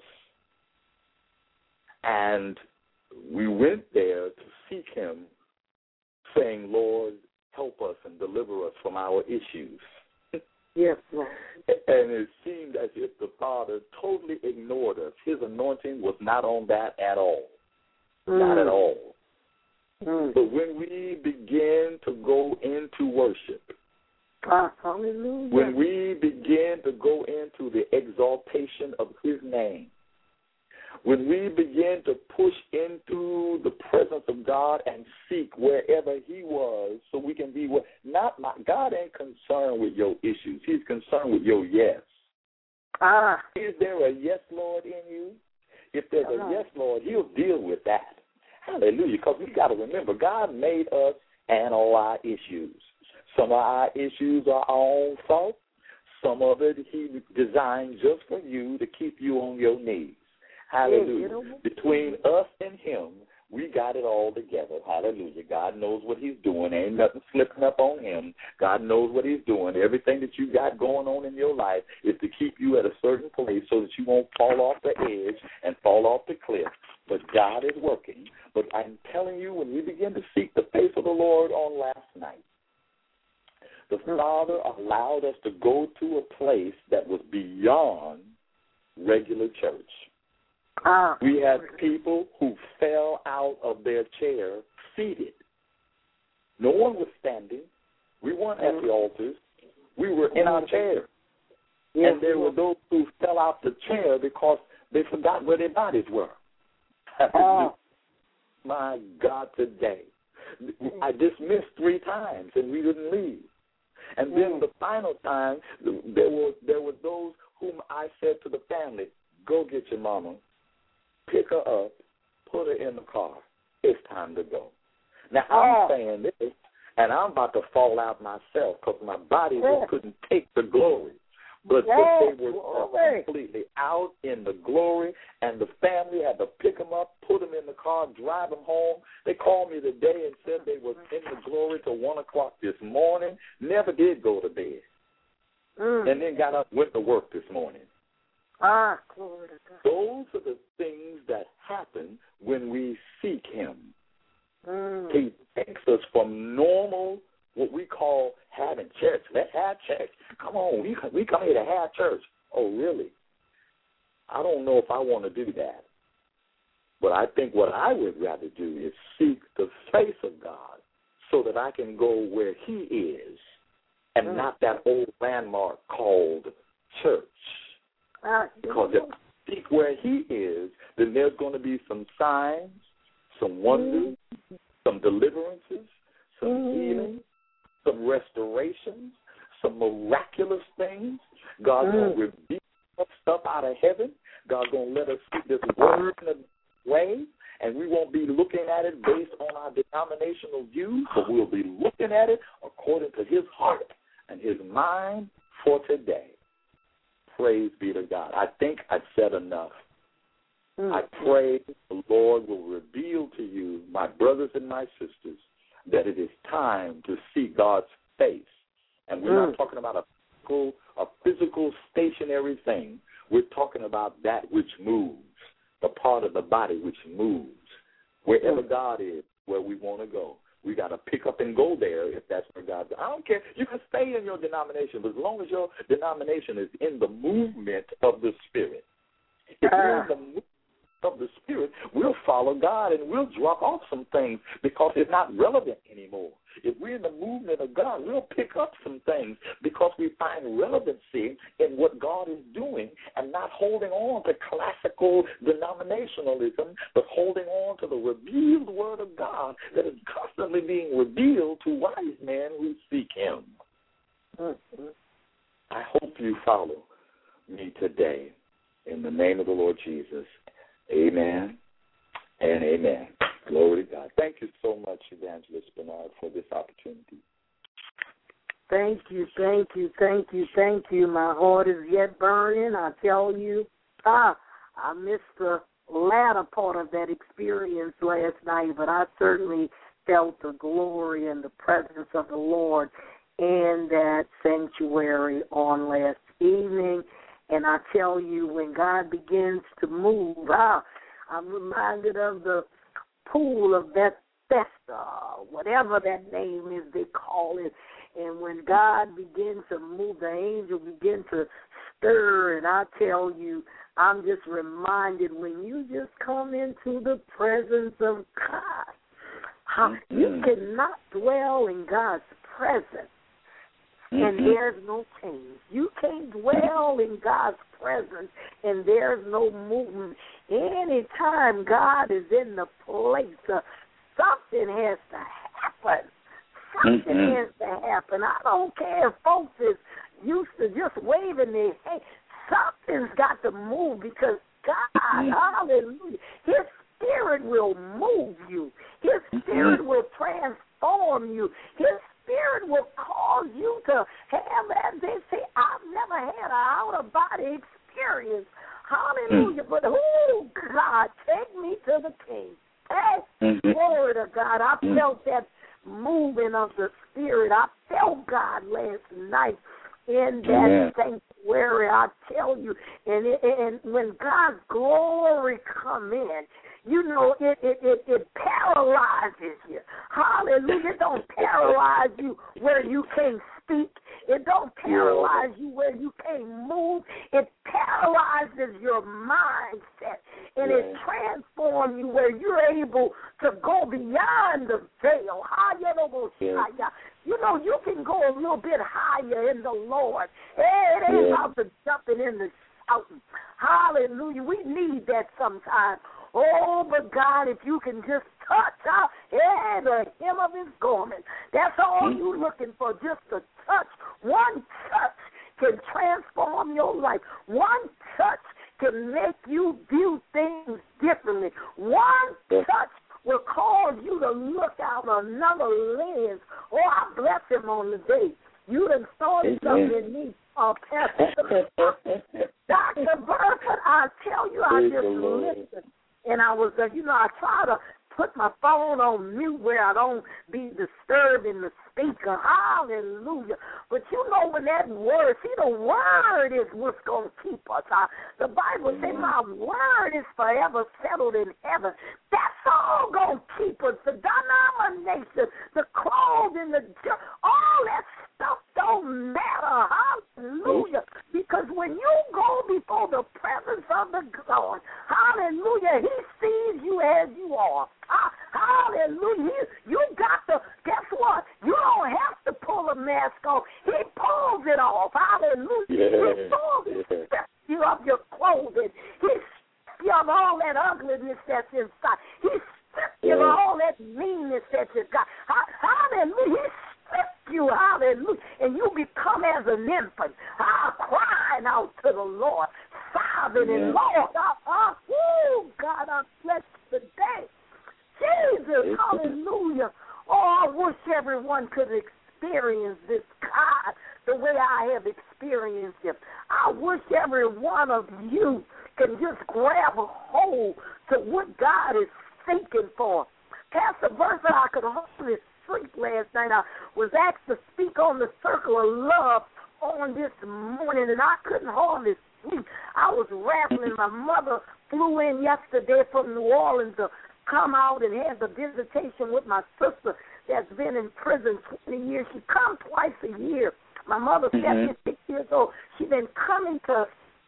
and we went there to seek him, saying, Lord, help us and deliver us from our issues. Yes, Lord. And it seemed as if the Father totally ignored us. His anointing was not on that at all. Not at all. But when we begin to go into worship, hallelujah. when we begin to go into the exaltation of his name, when we begin to push into the presence of God and seek wherever he was, so we can be God ain't concerned with your issues. He's concerned with your yes. Is there a yes, Lord, in you? If there's a yes, Lord, he'll deal with that. Hallelujah. Because we got to remember, God made us and all our issues. Some of our issues are our own fault. Some of it he designed just for you to keep you on your knees. Hallelujah. Between us and him, we got it all together. Hallelujah. God knows what he's doing. Ain't nothing slipping up on him. God knows what he's doing. Everything that you got going on in your life is to keep you at a certain place so that you won't fall off the edge and fall off the cliff. But God is working. But I'm telling you, when we begin to seek the face of the Lord on last night, the Father allowed us to go to a place that was beyond regular church. We had people who fell out of their chair seated. No one was standing. We weren't at the altars. We were in our chairs. And there were those who fell out the chair because they forgot where their bodies were. My God, today. I dismissed 3 times and we didn't leave. And then the final time, there were those whom I said to the family, go get your mama, pick her up, put her in the car. It's time to go. Now, I'm saying this, and I'm about to fall out myself because my body just couldn't take the glory. But they were completely out in the glory, and the family had to pick them up, put them in the car, drive them home. They called me today and said they were in the glory till 1 o'clock this morning, never did go to bed, and then got up and went to work this morning. Glory to God. Those are the things that happen when we seek him. He takes us from normal, what we call having church. Let's have church. Come on, we come here to have church. Oh, really? I don't know if I want to do that. But I think what I would rather do is seek the face of God so that I can go where he is and not that old landmark called church. Because if I seek where he is, then there's going to be some signs, some wonders, some deliverances, some healing, some restorations, some miraculous things. God's going to reveal stuff out of heaven. God's going to let us see this word in a way, and we won't be looking at it based on our denominational views, but we'll be looking at it according to his heart and his mind for today. Praise be to God. I think I've said enough. I pray the Lord will reveal to you, my brothers and my sisters, that it is time to see God's face. And we're not talking about a physical stationary thing. We're talking about that which moves, the part of the body which moves. Wherever God is, where we want to go. We got to pick up and go there if that's where God's. I don't care. You can stay in your denomination, but as long as your denomination is in the movement of the Spirit. If you're in the movement of the Spirit, we'll follow God and we'll drop off some things because it's not relevant anymore. If we're in the movement of God, we'll pick up some things because we find relevancy in what God is doing and not holding on to classical denominationalism, but holding on to the revealed Word of God that is constantly being revealed to wise men who seek Him. I hope you follow me today in the name of the Lord Jesus. Amen and amen. Glory to God. Thank you so much, Evangelist Bernard, for this opportunity. Thank you, thank you, thank you, thank you. My heart is yet burning. I tell you, I missed the latter part of that experience last night, but I certainly felt the glory and the presence of the Lord in that sanctuary on last evening. And I tell you, when God begins to move, I'm reminded of the pool of Bethesda, whatever that name is they call it. And when God begins to move, the angel begins to stir. And I tell you, I'm just reminded when you just come into the presence of God, you cannot dwell in God's presence. And there's no change. You can't dwell in God's presence, and there's no movement. Anytime God is in the place, something has to happen. Something has to happen. I don't care if folks is used to just waving their hand. Something's got to move because God, hallelujah, His Spirit will move you. His Spirit will transform you. His Spirit will cause you to have, as they say, I've never had an out-of-body experience. Hallelujah. But, God, take me to the King. Hey, glory to God. I felt that moving of the Spirit. I felt God last night in that sanctuary. I tell you, and when God's glory come in, you know, it paralyzes you. Hallelujah. It don't paralyze you where you can't speak. It don't paralyze you where you can't move. It paralyzes your mindset. And it transforms you where you're able to go beyond the veil. You know, you can go a little bit higher in the Lord. It ain't about the jumping in the shouting. Hallelujah. We need that sometimes. Oh, but God, if you can just touch the hem of His garment, that's all you're looking for, just a touch. One touch can transform your life. One touch can make you view things differently. One touch will cause you to look out another lens. Oh, I bless Him on the day. You done started something in me, Pastor. Dr. Burford, I tell you, I just listened. And I was, I try to put my phone on mute where I don't be disturbing the speaker. Hallelujah. But you know when that word, the word is what's going to keep us. The Bible says my word is forever settled in heaven. That's all going to keep us. The denomination, the clothes, and all that stuff don't matter. Hallelujah. Because when you go before the presence of the God, hallelujah, He sees you as you are. Hallelujah. You got to, guess what? You don't have to pull a mask off. He pulls it off. Hallelujah. He pulls you of your clothing. He strips you of all that that's inside. He stripped you of all that meanness that you got. Hallelujah. He stripped you, hallelujah, and you become as an infant, crying out to the Lord, sobbing and Lord, God, I bless you today. Jesus, hallelujah. Oh, I wish everyone could experience this God the way I have experienced him. I wish every one of you can just grab a hold to what God is seeking for. Pastor Bertha, I could hardly sleep last night. I was asked to speak on the circle of love on this morning, and I couldn't hardly sleep. I was rattling. My mother flew in yesterday from New Orleans to come out and have the visitation with my sister that's been in prison 20 years. She comes twice a year. My mother's 76 years old. She's been coming to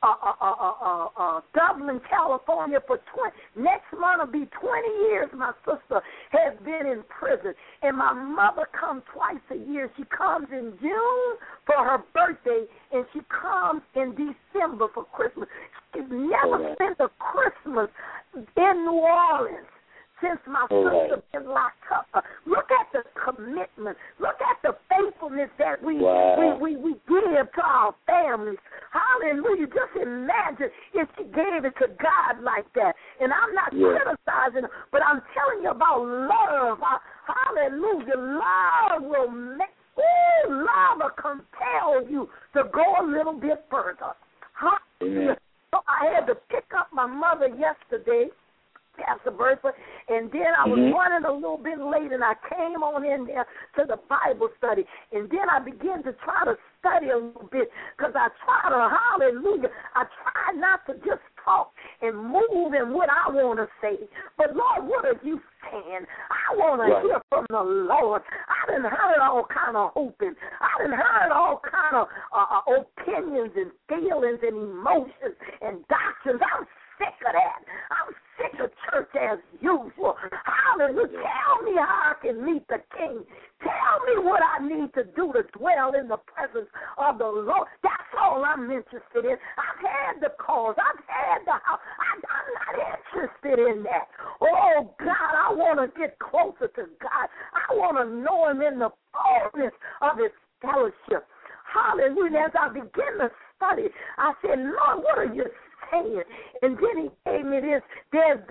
Dublin, California for next month will be 20 years my sister has been in prison. And my mother comes twice a year. She comes in June for her birthday, and she comes in December for Christmas. She's never spent a Christmas in New Orleans since my sister been locked up. Look at the commitment. Look at the faithfulness that we give to our families. Hallelujah. Just imagine if she gave it to God like that. And I'm not criticizing her, but I'm telling you about love. Hallelujah. Love will make, love will compel you to go a little bit further. Hallelujah. So I had to pick up my mother yesterday, Pastor Bertha, and then I was running a little bit late, and I came on in there to the Bible study, and then I began to try to study a little bit because I try not to just talk and move in what I want to say, but Lord, what are you saying? I want to hear from the Lord. I done heard all kind of hoping. I done heard all kind of opinions and feelings and emotions and doctrines. I'm sick of that. I'm sick of church as usual. Hallelujah. Tell me how I can meet the King. Tell me what I need to do to dwell in the presence of the Lord. That's all I'm interested in. I've had the cause. I've had the house. I'm not interested in that. Oh, God, I want to get closer to God. I want to know him in the fullness of his fellowship. Hallelujah. As I begin to study, I said, Lord, what are you saying? And then he gave me this. There's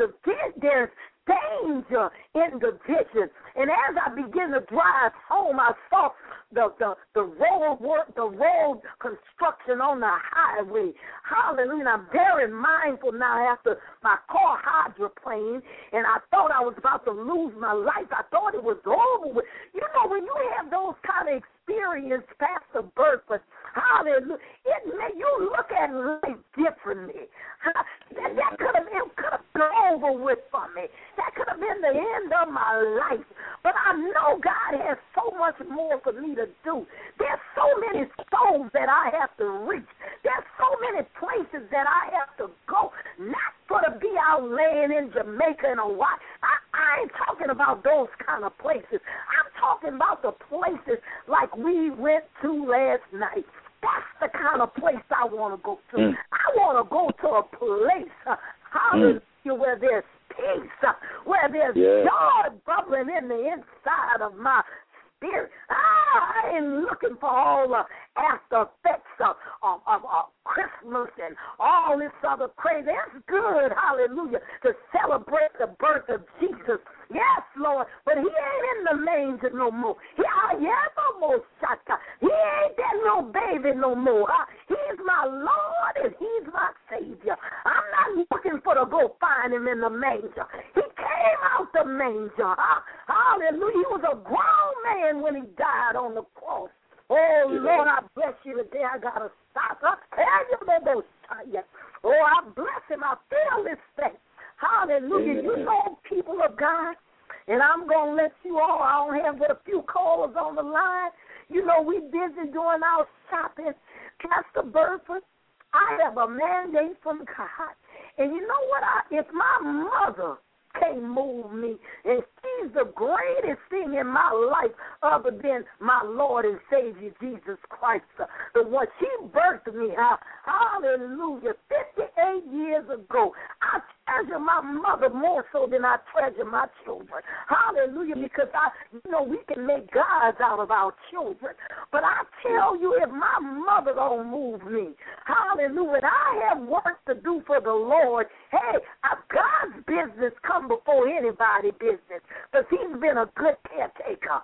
danger in the vision. And as I begin to drive home, I saw the road construction on the highway. Hallelujah. And I'm very mindful now after my car hydroplaned, and I thought I was about to lose my life. I thought it was over with. You know, when you have those kind of experience, Pastor Bertha, hallelujah, you look at life differently. That could have been over with for me. That could have been the end of my life. But I know God has so much more for me to do. There's so many souls that I have to reach. There's so many places that I have to go. Not for to be out laying in Jamaica and Hawaii. I ain't talking about those kind of places. I'm talking about the places like we went to last night. That's the kind of place I want to go to. I want to go to a place, hallelujah, where there's peace, where there's joy bubbling in the inside of my spirit. I ain't looking for all the after effects of Christmas and all this other crazy. It's good, hallelujah, to celebrate the birth of Jesus. Yes, Lord, but he ain't in the manger no more. He ain't that no baby no more. He's my Lord and he's my Savior. I'm not looking for to go find him in the manger. He came out the manger. Hallelujah. He was a grown man when he died on the cross. Oh, Lord, I bless you today. I got to stop. Oh, I bless him. I feel this thing. Hallelujah. You know, people of God, and I'm going to let you all, I don't have but a few callers on the line. You know, we busy doing our shopping. Pastor Bertha, I have a mandate from God. And you know what? If my mother can't move me, and she's the greatest thing in my life other than my Lord and Savior Jesus Christ, the one, she birthed me, hallelujah, 58 years ago. I treasure my mother more so than I treasure my children. Hallelujah, because we can make gods out of our children. But I tell you, if my mother don't move me, hallelujah, and I have work to do for the Lord, hey, God's business come before anybody's business because he's been a good caretaker.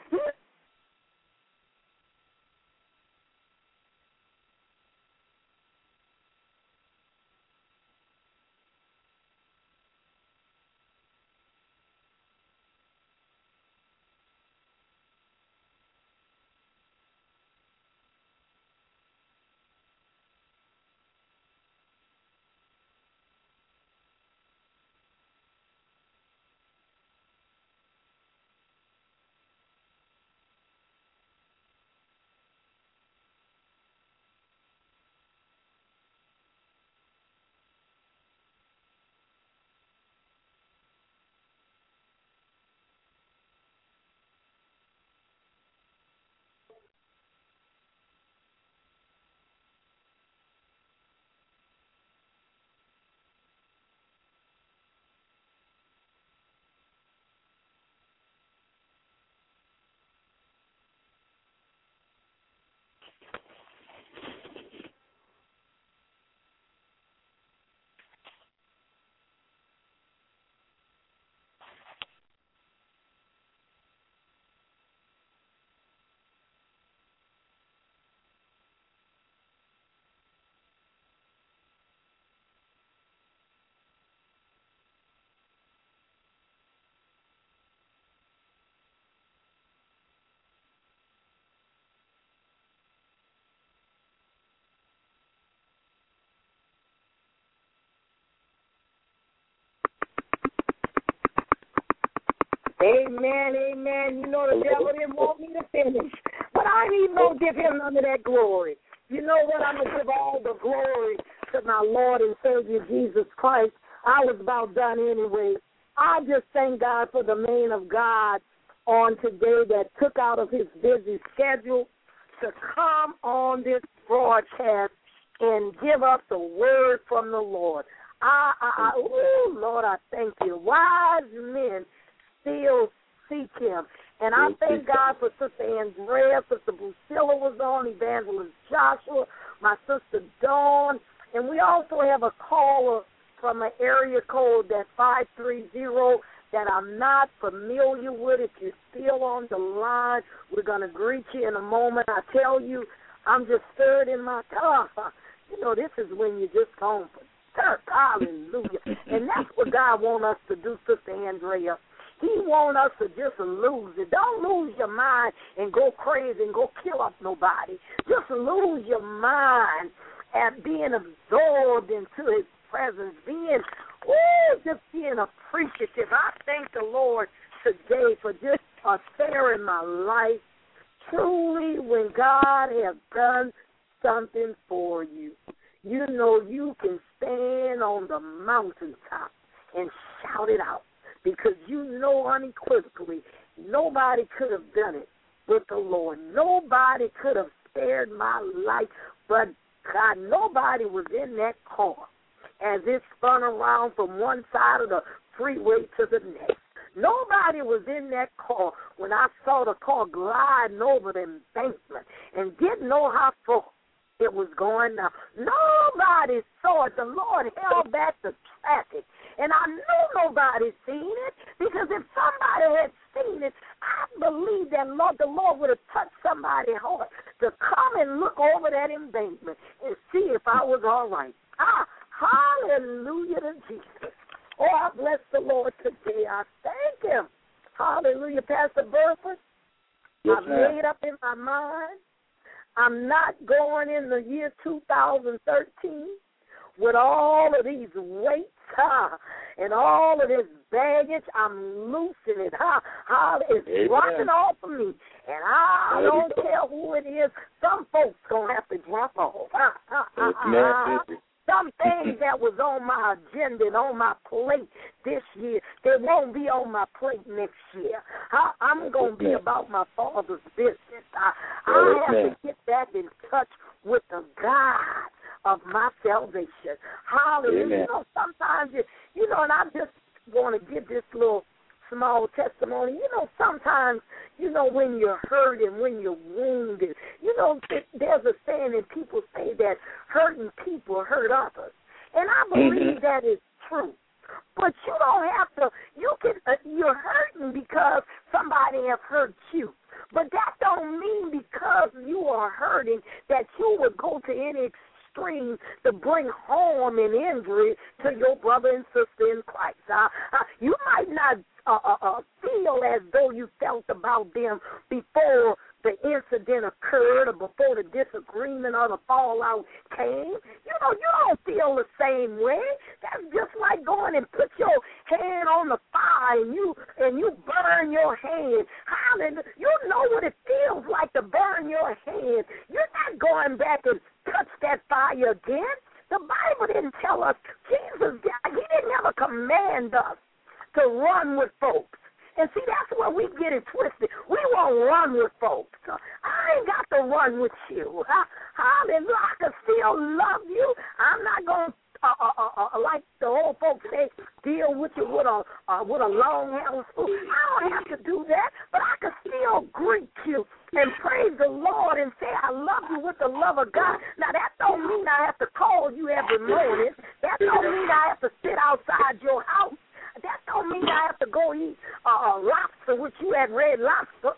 Amen, amen. You know the devil didn't want me to finish, but I ain't even going to give him none of that glory. You know what? I'm going to give all the glory to my Lord and Savior Jesus Christ. I was about done anyway. I just thank God for the man of God on today that took out of his busy schedule to come on this broadcast and give us a word from the Lord. Lord, I thank you. Wise men still seek him. And I thank God for Sister Andrea, Sister Priscilla was on, Evangelist Joshua, my sister Dawn, and we also have a caller from an area code that 530 that I'm not familiar with. If you're still on the line, we're going to greet you in a moment. I tell you, I'm just stirred in my car. You know, this is when you just home for church. Hallelujah. And that's what God wants us to do, Sister Andrea. He wants us to just lose it. Don't lose your mind and go crazy and go kill up nobody. Just lose your mind at being absorbed into his presence, just being appreciative. I thank the Lord today for just sparing my life. Truly, when God has done something for you, you know you can stand on the mountaintop and shout it out. Because you know unequivocally, nobody could have done it with the Lord. Nobody could have spared my life but God. Nobody was in that car as it spun around from one side of the freeway to the next. Nobody was in that car when I saw the car gliding over the embankment and didn't know how far it was going now. Nobody saw it. The Lord held back the traffic. And I knew nobody seen it, because if somebody had seen it, I believe that the Lord would have touched somebody's heart to come and look over that embankment and see if I was all right. Hallelujah to Jesus. Oh, I bless the Lord today. I thank him. Hallelujah. Pastor Burford, yes, I've made up in my mind. I'm not going in the year 2013 with all of these weights and all of this baggage. I'm loosening it. It's rocking off of me. And I don't care who it is. Some folks going to have to drop off. Some things that was on my agenda and on my plate this year, they won't be on my plate next year. I'm going to be about my Father's business. I have to get back in touch with the God of my salvation. Hallelujah. You know, sometimes you and I just want to give this little small testimony. Sometimes, when you're hurt and when you're wounded, there's a saying and people say that hurting people hurt others. And I believe that is true. But you don't have to, you're hurting because somebody has hurt you. But that don't mean because you are hurting that you would go to any extreme to bring harm and injury to your brother and sister in Christ. You might not feel as though you felt about them before the incident occurred or before the disagreement or the fallout came. You don't feel the same way. That's just like going and put your hand on the fire and you burn your hand. You know what it feels like to burn your hand. You're not going back and touch that fire again. The Bible didn't tell us. Jesus, he didn't ever command us to run with folks. And see, that's where we get it twisted. We won't run with folks. I ain't got to run with you. Hallelujah. I can still love you. I'm not going to, like the old folks say, deal with you with a long handle spoon. I don't have to do that, but I can still greet you and praise the Lord and say I love you with the love of God. Now, that don't mean I have to call you every morning. That don't mean I have to sit outside your house. That don't mean I have to go eat lobster with you at Red Lobster.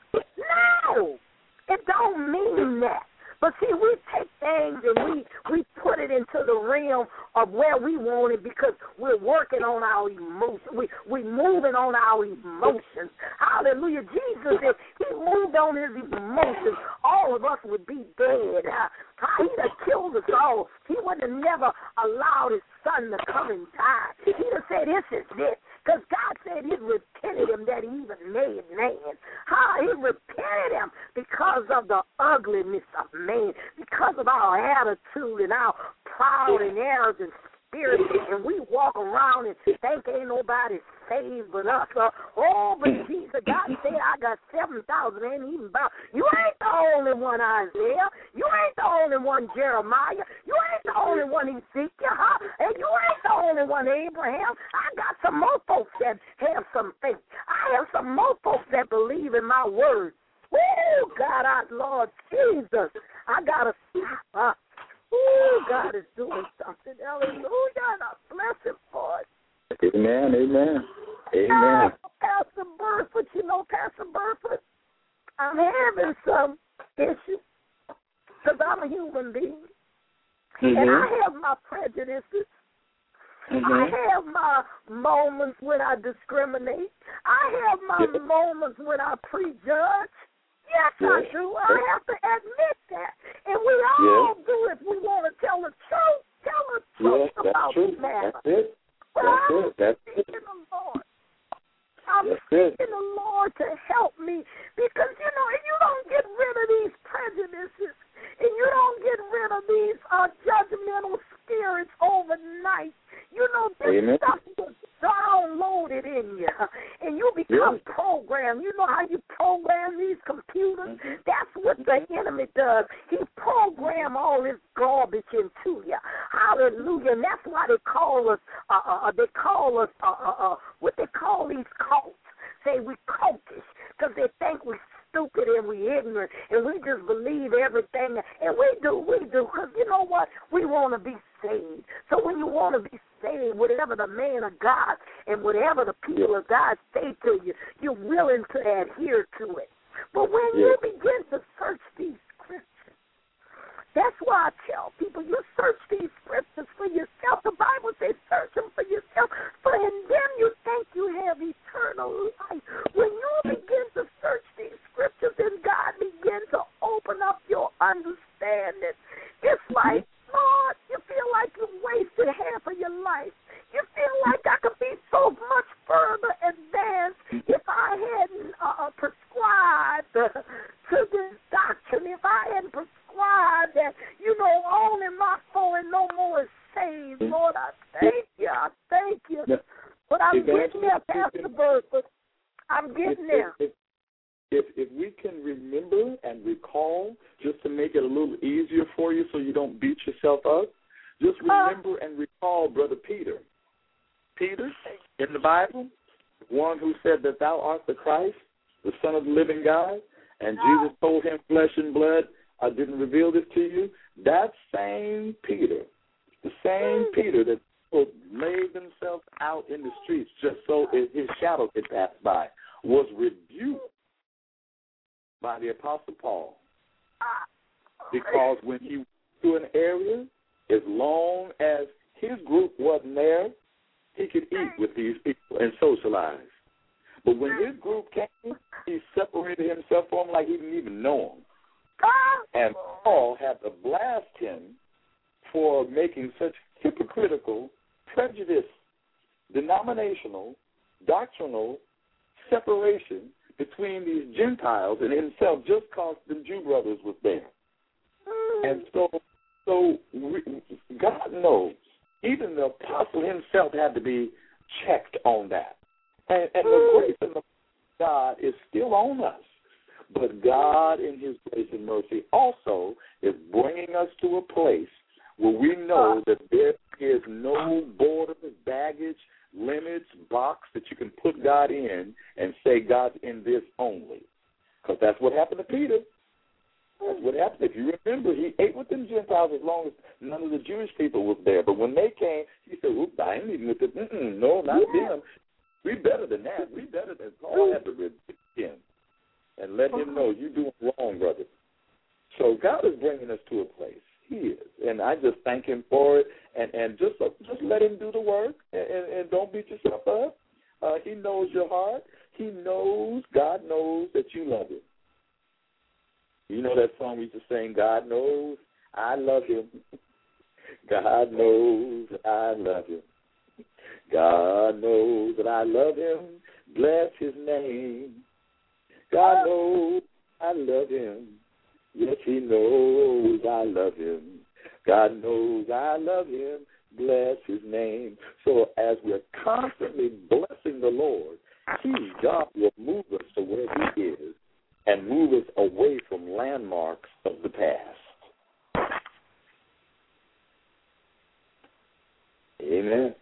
No, it don't mean that. But see, we take things and we put it into the realm of where we want it because we're working on our emotions. We're moving on our emotions. Hallelujah. Jesus, if he moved on his emotions, all of us would be dead. He'd have killed us all. He would have never allowed his son to come and die. He'd have said, this is it. Because God said he repented him that he even made man. He repented him because of the ugliness of man, because of our attitude and our proud and arrogant spirit, and we walk around and think ain't nobody saved but us. But Jesus, God said I got 7,000, ain't even about. You ain't the only one, Isaiah. You ain't the only one, Jeremiah. You ain't the only one, Ezekiel, and you ain't the only one, Abraham. I got some more folks that have some faith. I have some more folks that believe in my word. Oh, God, our Lord Jesus, I got to stop. God is doing something. Hallelujah. And I bless him for it. Amen. Pastor Burford, Pastor Burford, I'm having some issues because I'm a human being. And I have my prejudices. I have my moments when I discriminate. I have my moments when I prejudge. Yes, I do. I have to admit that. And we all do if we want to tell the truth. Tell the truth about the matter. That's it. The Lord. I'm asking the Lord to help me because, if you don't get rid of these prejudices and you don't get rid of these judgmental spirits overnight, this stuff will download it in you and you become programmed. You know how you program these computers? That's what the enemy does. He programs all this garbage into you. Hallelujah. And that's why they call us, what they call these cults. Say we cultish because they think we're stupid and we're ignorant and we just believe everything. And we do because you know what? We want to be saved. So when you want to be saved, whatever the man of God and whatever the people of God say to you, you're willing to adhere to it. But when you begin to search these scriptures, that's why I tell people, you search these scriptures for yourself. The Bible says search them for yourself, for in them you think you have eternal life. When you begin to search these scriptures and God begins to open up your understanding, it's like, Lord, you feel like you've wasted half of your life. You feel like I could be so much further advanced if I hadn't prescribed to this doctrine, if I hadn't prescribed that, only my soul and no more is saved. Lord, I thank you. But I'm getting there, Pastor Burford. I'm getting there. If we can remember and recall, just to make it a little easier for you so you don't beat yourself up, just remember and recall Brother Peter. Peter in the Bible, the one who said that thou art the Christ, the Son of the living God, and Jesus told him flesh and blood, I didn't reveal this to you. That same Peter, the same Peter that laid themselves out in the streets just so his shadow could pass by, was rebuked by the Apostle Paul. Because when he went to an area, as long as his group wasn't there, he could eat with these people and socialize. But when his group came, he separated himself from them like he didn't even know them. And Paul had to blast him for making such hypocritical, prejudiced, denominational, doctrinal separation between these Gentiles and himself just because the Jew brothers was there. And so God knows. Even the apostle himself had to be checked on that. And the grace and the God is still on us. But God, in his grace and mercy, also is bringing us to a place where we know that there is no borders, baggage, limits, box that you can put God in and say God's in this only. Because that's what happened to Peter. That's what happened. If you remember, he ate with them Gentiles as long as none of the Jewish people was there. But when they came, he said, oops, I ain't eating with them. No, not them. We better than that. We better than Paul had to rebuke him and let him know you're doing wrong, brother. So God is bringing us to a place. He is. And I just thank him for it. And just let him do the work and don't beat yourself up. He knows your heart. He knows, God knows that you love him. You know that song we used to sing, God knows I love him. God knows I love him. God knows that I love him. Bless his name. God knows I love him. Yes, he knows I love him. God knows I love him. Bless his name. So as we're constantly blessing the Lord, God will move us to where he is and move us away from landmarks of the past. Amen.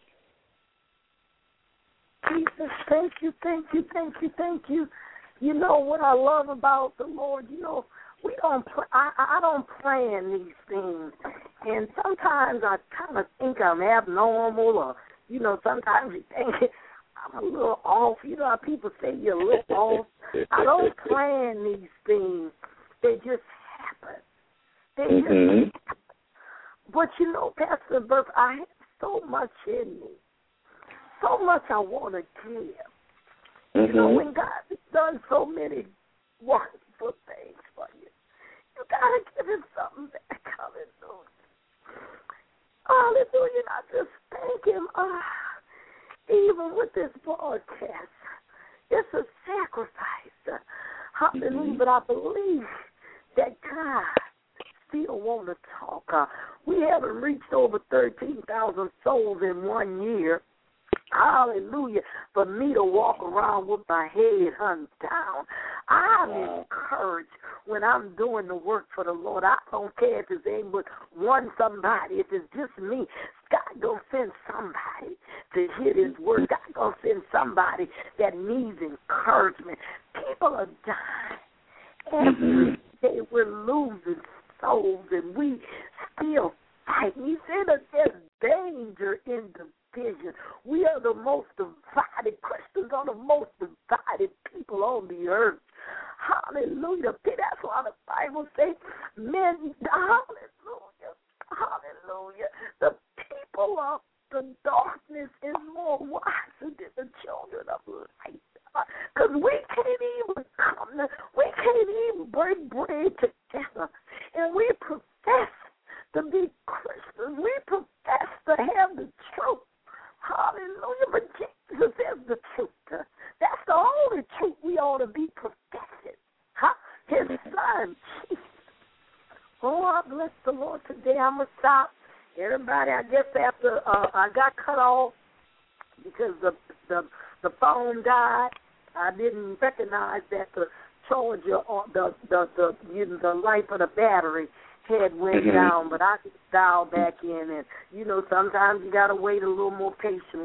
Jesus, thank you, thank you, thank you, thank you. You know what I love about the Lord? You know, we don't. I don't plan these things, and sometimes I kind of think I'm abnormal, or you know, sometimes you think I'm a little off. You know how people say you're a little off. I don't plan these things; they just happen. They just happen. But you know, Pastor Burke, I have so much in me, so much I want to give. You know, when God has done so many wonderful things for you, you got to give him something back. Hallelujah. Hallelujah. And I just thank him. Even with this broadcast, it's a sacrifice. Hallelujah. But I believe that God still want to talk. We haven't reached over 13,000 souls in 1 year. Hallelujah. For me to walk around with my head hung down. I'm encouraged when I'm doing the work for the Lord. I don't care if it's ain't but one somebody. If it's just me, God going to send somebody to hear his word. God going to send somebody that needs encouragement. People are dying. Every day we're losing souls, and we still fight. He said that there's danger in division. We are the most divided. Christians are the most divided people on the earth. Hallelujah. That's why the Bible says, men, hallelujah, hallelujah. The people of the darkness is more wiser than the children of light. Because we can't even break bread together. And we profess to be Christians. We profess to have the truth. Hallelujah. But Jesus is the truth. That's the only truth we ought to be professing. His son, Jesus. Oh, I bless the Lord today. I'm going to stop. Everybody, I guess after I got cut off because the phone died, I didn't recognize that the charger, the light for the battery had went down, but I could dial back in, and you know sometimes you gotta wait a little more patiently.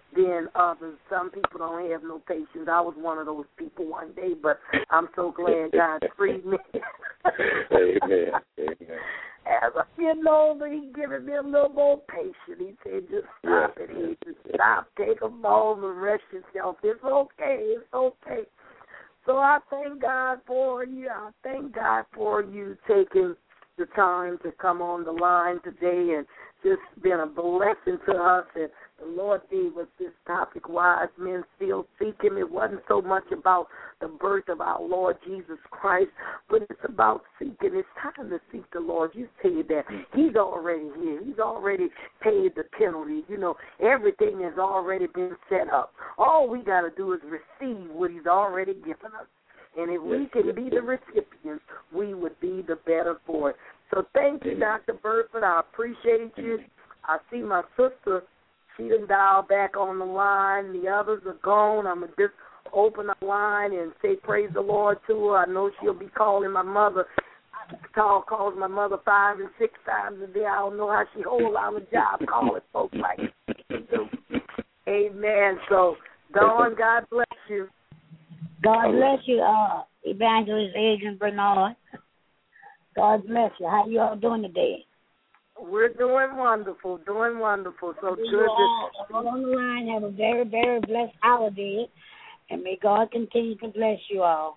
than others. Some people don't have no patience. I was one of those people one day, but I'm so glad God freed me. Amen. Amen. As I get older, He giving me a little more patience. He said, just stop it. He said, stop, take a moment, rest yourself. It's okay. It's okay. So I thank God for you. I thank God for you taking the time to come on the line today, and just been a blessing to us. And the Lord gave us this topic, wise men still seek Him. It wasn't so much about the birth of our Lord Jesus Christ, but it's about seeking. It's time to seek the Lord. You say that He's already here. He's already paid the penalty. You know, everything has already been set up. All we got to do is receive what He's already given us. And if we can be the recipients, we would be the better for it. So thank you, Dr. Burford. I appreciate you. I see my sister. She done dialed back on the line. The others are gone. I'm going to just open the line and say praise the Lord to her. I know she'll be calling my mother. Calls my mother 5 and 6 times a day. I don't know how she holds out a job calling folks like that. Amen. So, Dawn, God bless you. God bless you, Evangelist Adrian Bernard. God bless you. How you all doing today? We're doing wonderful, So good. You all on the line have a very, very blessed holiday, and may God continue to bless you all.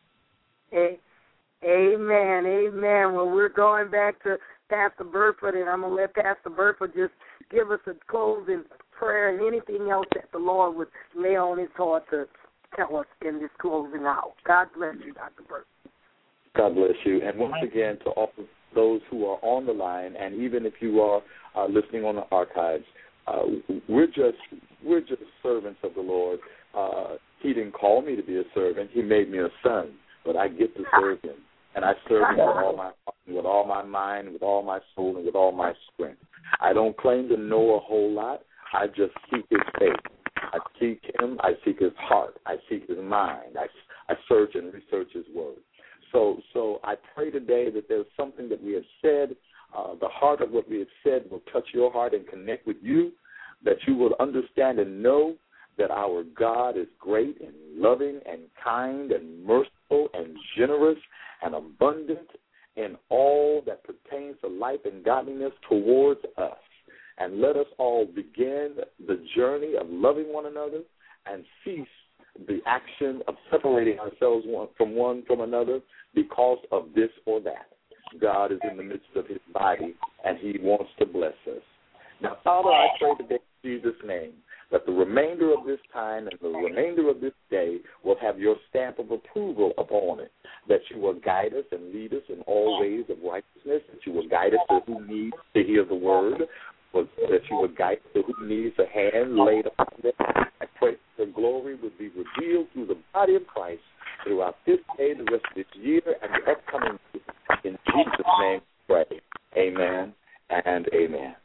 Amen. Well, we're going back to Pastor Burford, and I'm going to let Pastor Burford just give us a closing prayer and anything else that the Lord would lay on His heart to tell us in this closing out. God bless you, Dr. Burford. God bless you. And once again, to all of those who are on the line, and even if you are listening on the archives, we're just servants of the Lord. He didn't call me to be a servant. He made me a son, but I get to serve Him. And I serve Him with all my heart, with all my mind, with all my soul, and with all my strength. I don't claim to know a whole lot. I just seek His face. I seek Him. I seek His heart. I seek His mind. I search and research His word. So I pray today that there's something that we have said, the heart of what we have said will touch your heart and connect with you, that you will understand and know that our God is great and loving and kind and merciful and generous and abundant in all that pertains to life and godliness towards us. And let us all begin the journey of loving one another and cease the action of separating ourselves from another because of this or that. God is in the midst of His body, and He wants to bless us. Now, Father, I pray today in Jesus' name that the remainder of this time and the remainder of this day will have your stamp of approval upon it, that you will guide us and lead us in all ways of righteousness, that you will guide us to who needs to hear the word, that you will guide us to who needs a hand laid upon them. I pray that the glory would be revealed through the body of Christ throughout this day, the rest of this year, and the upcoming year. In Jesus' name, pray. Amen and amen.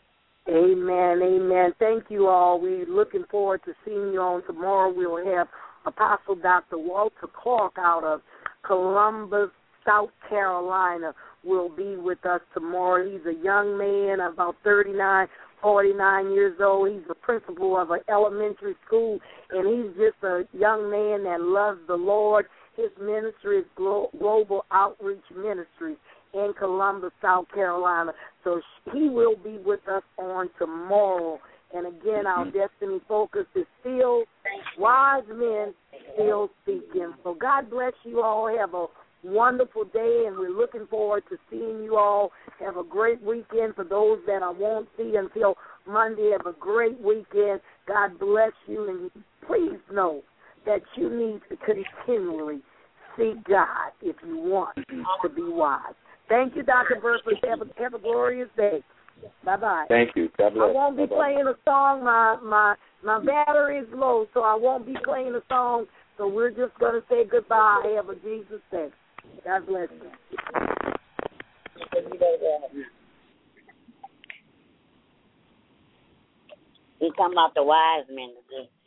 Amen. Thank you all. We're looking forward to seeing you on tomorrow. We'll have Apostle Dr. Walter Clark out of Columbus, South Carolina, will be with us tomorrow. He's a young man, about 49 years old. He's the principal of an elementary school, and he's just a young man that loves the Lord. His ministry is Global Outreach Ministry in Columbus, South Carolina. So he will be with us on tomorrow. And again, our destiny focus is still wise men still seeking. So God bless you all. Have a wonderful day, and we're looking forward to seeing you all. Have a great weekend. For those that I won't see until Monday, have a great weekend. God bless you, and please know that you need to continually seek God if you want to be wise. Thank you, Dr. Burford. Have a glorious day. Bye-bye. Thank you. God bless. I won't be playing a song. My battery is low, so I won't be playing a song. So we're just going to say goodbye. Have a Jesus day. God bless you. He's talking about the wise men today.